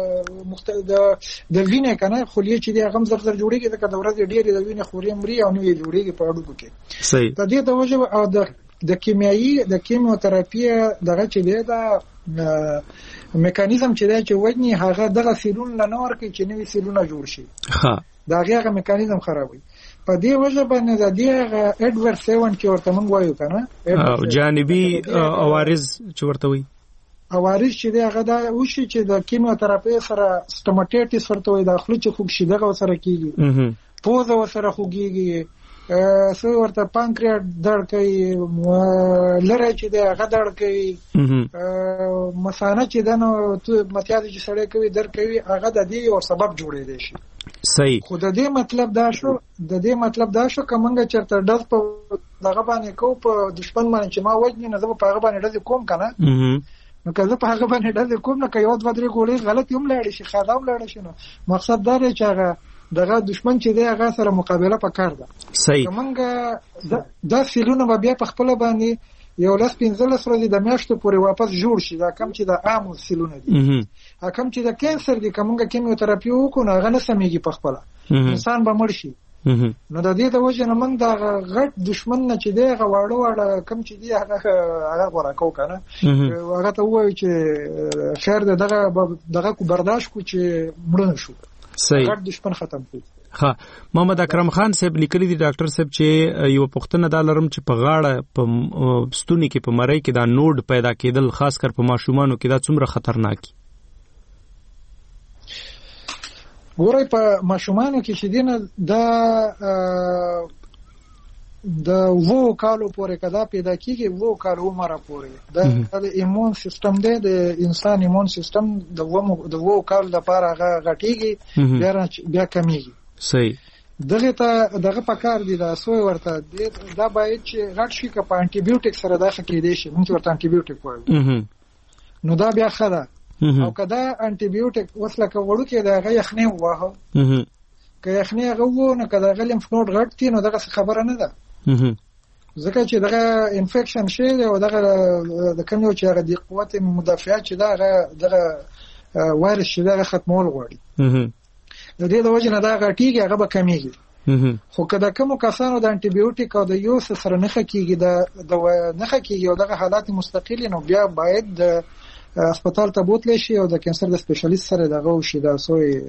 Speaker 9: د وینې کنه خلیه چې دی هغه زر جوړیږي دغه د ورځې ډېری د وینې خوري مري او نوې جوړیږي په اډو کې صحیح د دې د وجه او د کیمیاوي د کیموتراپي دغه چې دی دا میکانیزم چې دی چې وجني هغه دغه سیلون لنور کې چې نوې سیلونه جوړ شي دا هغه میکانیزم خرابوي په دې وجه باندې د دې اډورډ سیون چې ورته موږ وایو کنه جانبي عوارض چې ورته وایي عوارض چې دی هغه دا وشي چې د کیموتراپي سره سټماټایټس ورته وایي د خپل چې خوږ شي دغه سره کیږي پوزه سره خوږيږي سو ورته پانکریاټ درد کوي لره چې دی هغه درد کوي مثانه چې دنو متیاز چې سړی کوي درد کوي هغه د دې او سبب جوړې دي شي صحیح خو د دې مطلب دا شو کومنګ چرته ډز په دغه باندې کو په دشمن باندې چې ما وجنی نه زه په هغه باندې ډز کوم کنه نو که زه په هغه باندې ډز کوم نو که یو دوه درې ګولې غلط هم لاړ شي خدام لاړ شي نو مقصد دا دی چې هغه دغه دشمن چې دی هغه سره مقابله پکار ده صحیح کومنګ دا سیلونه بیا په خپل باندې یو لاس 15 ورځې د میاشتو پورې واپس جوړ شي دا کم چې د عام سیلونه دي کم چې د کینسر دي کومنګ کیموتراپي وکړو هغه نه سمېږي په خپل انسان به مړ شي نو د دې د وجه نه موږ دا غټ دشمن نه چې دی هغه واړه کم چې دی هغه ورکو کنه هغه ته وایي چې خیر دغه کو برداشت کو چې مړ شو صحیح غټ دشمن ختم کړي ها محمد اکرم خان صاحب لیکلي دي ډاکټر صاحب چې یو پښتنه دا لرم چې په غاړه په ستوني کې په مړی کې دا نوډ پیدا کېدل خاص کر په ماشومانو کې دا څومره خطرناک ګورای په ماشومانو کې چې دینه دا د وو کالو پورې کدا پیدا کیږي وو کالو عمر پورې د ایمون سیستم دی د انسان ایمون سیستم د وو کال لپاره غټیږي بیا کمیږي صحیح دغه پکار دي دا سوی ورته دا باید چې غټ شي که په انټي بیوټیک سره داخل کېدی شي موږ ورته انټي بیوټیک وایو نو دا بیا خره او کدا انټي بیوټیک وسله کوړو کې دا غي یخنی واه که یخنی غو نه کدا غلم فنوډ غټ تي نو دغه خبره نه ده ځکه چې دغه انفیکشن شي او دغه د کوم یو چې هغه د قوت مدافعه چې دغه وایرس چې دغه ختمول غواړي د دې د وجه نه دا غټیږي هغه به کمیږي خو کله کوم کسانو د انټي بیوټیک او د یو سره نخه کیږي د نخه کیږي او دغه حالات مستقلی نو بیا باید د هسپتال ته بوتل شي او د کینسر د سپیشلیست سره دغه وشي دا سوی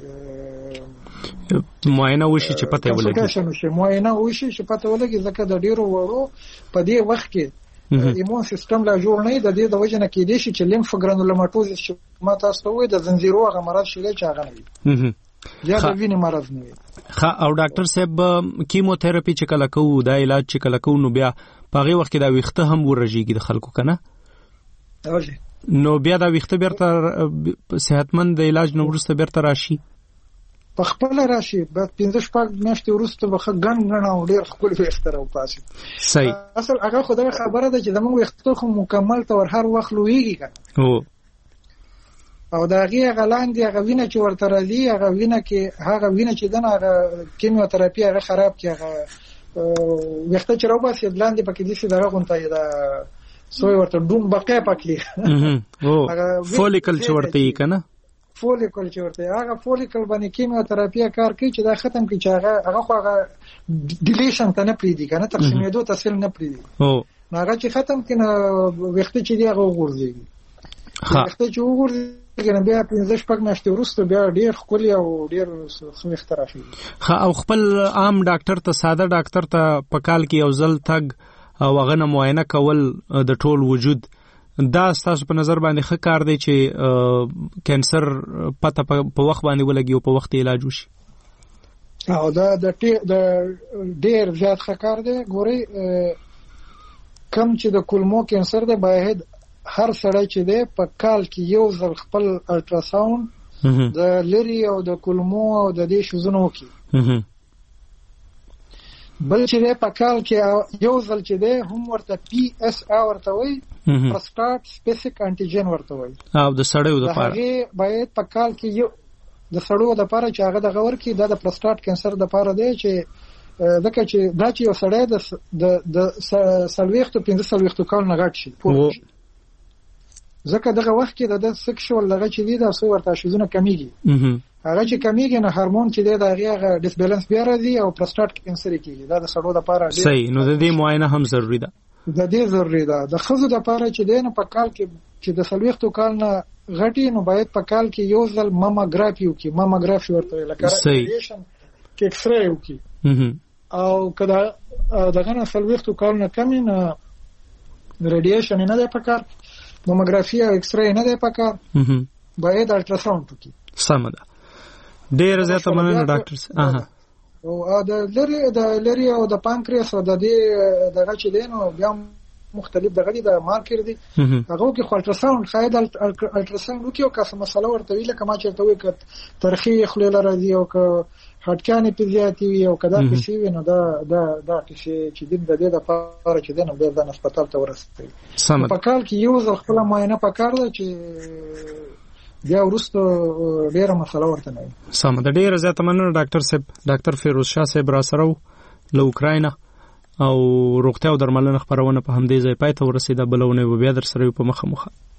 Speaker 9: معاینه وشي چې پته ولګي معاینه وشي چې پته ولګي ځکه د ډیرو وړو په دې وخت کې ایمون سیستم لا جوړ نه د دې د وجه نه کېدې شي چې لیمف ګرانولوماتوزس چې ما تاسو وې د زنجیرو هغه مرض شوی چې هغه نه یا د وینې مرض نه وي او ډاکټر صاحب کیموتراپي چې کله کوو دا علاج چې کله کوو نو بیا په هغه وخت کې دا ویښته هم ورژيږي د خلکو کنه نو بیا دا ویښته بیرته صحتمند د علاج نو ورسته بیرته راشي په خپل راشي بعد 15 میاشتې ورسته بخښ ګڼ او ډېر خپل ویښته راو پاسي صحیح اصل هغه خدای خبره ده چې زموږ ویښته خو مکمل تور هر وخت لویږي کنه او دا غلان دی هغه وینه چې ورته راځي هغه وینه کې هغه وینه چې دنه هغه کیموتراپي هغه خراب کی هغه وخت چې راو باسي لاندې پکې دي چې دا غونټه دا سوی ورته ډوم بقې پکې هغه فولیکل چې ورته یې کنه فولیکل چې ورته هغه فولیکل باندې کیموتراپي کار کوي چې دا ختم کړي چې هغه خو هغه ډیلیشن ته نه پریدي کنه تقسیمېدو تسهیل نه پریدي هغه چې ختم کړي وخت چې دی هغه وګورځي وخت چې وګورځي کنه بیا 15 شپږ میاشتې وروسته بیا ډیر خولي او ډیر خو اخترافي
Speaker 1: او خپل عام ډاکټر ته ساده ډاکټر ته په کال کې یو ځل تګ او هغه نه معاینه کول د ټول وجود دا ستاسو په نظر باندې ښه کار دی چې کینسر پته په وخت باندې ولګي او په وخت علاج وشي
Speaker 9: او دا د ډیر زیات ښه کار دی ګوري کم چې د کولمو کینسر دی باید هر سړی چې دی په کال کې یو ځل خپل الټراساوند د لری او د کولمو او د دې شوزونو وکړي بل چې دی په کال کې یو ځل چې دی هم ورته پی اس ا ورته وایي پروستات سپیسیفیک انټیجن ورته وایي
Speaker 1: او د سړیو لپاره
Speaker 9: هغه باید په کال کې یو د سړیو لپاره چې هغه د غور کې د پروستات کینسر لپاره دی چې دغه چې دا چې یو سړی د سلويختو 15 کال نه غټ شي ځکه دغه وخت کې د سیکشوال لغه چې دی دا څو ورته شوزونه کمیږي هغه چې کمیږي نه هورمون چې دی دا هغه ډیسبالانس بیا راځي او پروستات کینسر کیږي دا د سړو لپاره
Speaker 1: صحیح نو د دې معاینه هم ضروری ده
Speaker 9: د دې ضروری ده د خزو لپاره چې دی نو په کال کې چې د سلويختو کال نه غټي نو باید په کال کې یو ځل ماماګرافي وکړي ماماګرافي ورته لکه ریډیشن کې ایکس رے وکړي او کله دغه نه سلويختو کال نه کمی نه ریډیشن نه ده پکار ماماګرافي او ایکس رے نه ده پکار باید الټراساوند وکړي
Speaker 1: سم ده ډیر زیاته مننه ډاکټر
Speaker 9: او د لری او د پانکریاس او د دې دغه چې دینو بیا مختلف دغه دي د مارکر دي هغه کې الټراساوند شاید الټراساوند وکي او که مسله ورته ویل کما چې ته وې ک ترخی خلل راځي او ک هټکانې پیزیاتي وي او کدا کشي وي نو دا چې د دې د لپاره چې دنه د هسپتال ته ورسېږي په کال کې یو ځل خپل معاینه پکار ده چې بیا ورسته ډیره مسله ورته نه
Speaker 1: سم د ډیره زیاته مننه ډاکټر صاحب ډاکټر فیروز شاه صاحب را سره له اوکراینا او روغتیا او درملنه خبرونه په همدې ځای پای ته ورسېده بلونه بیا در سره په مخه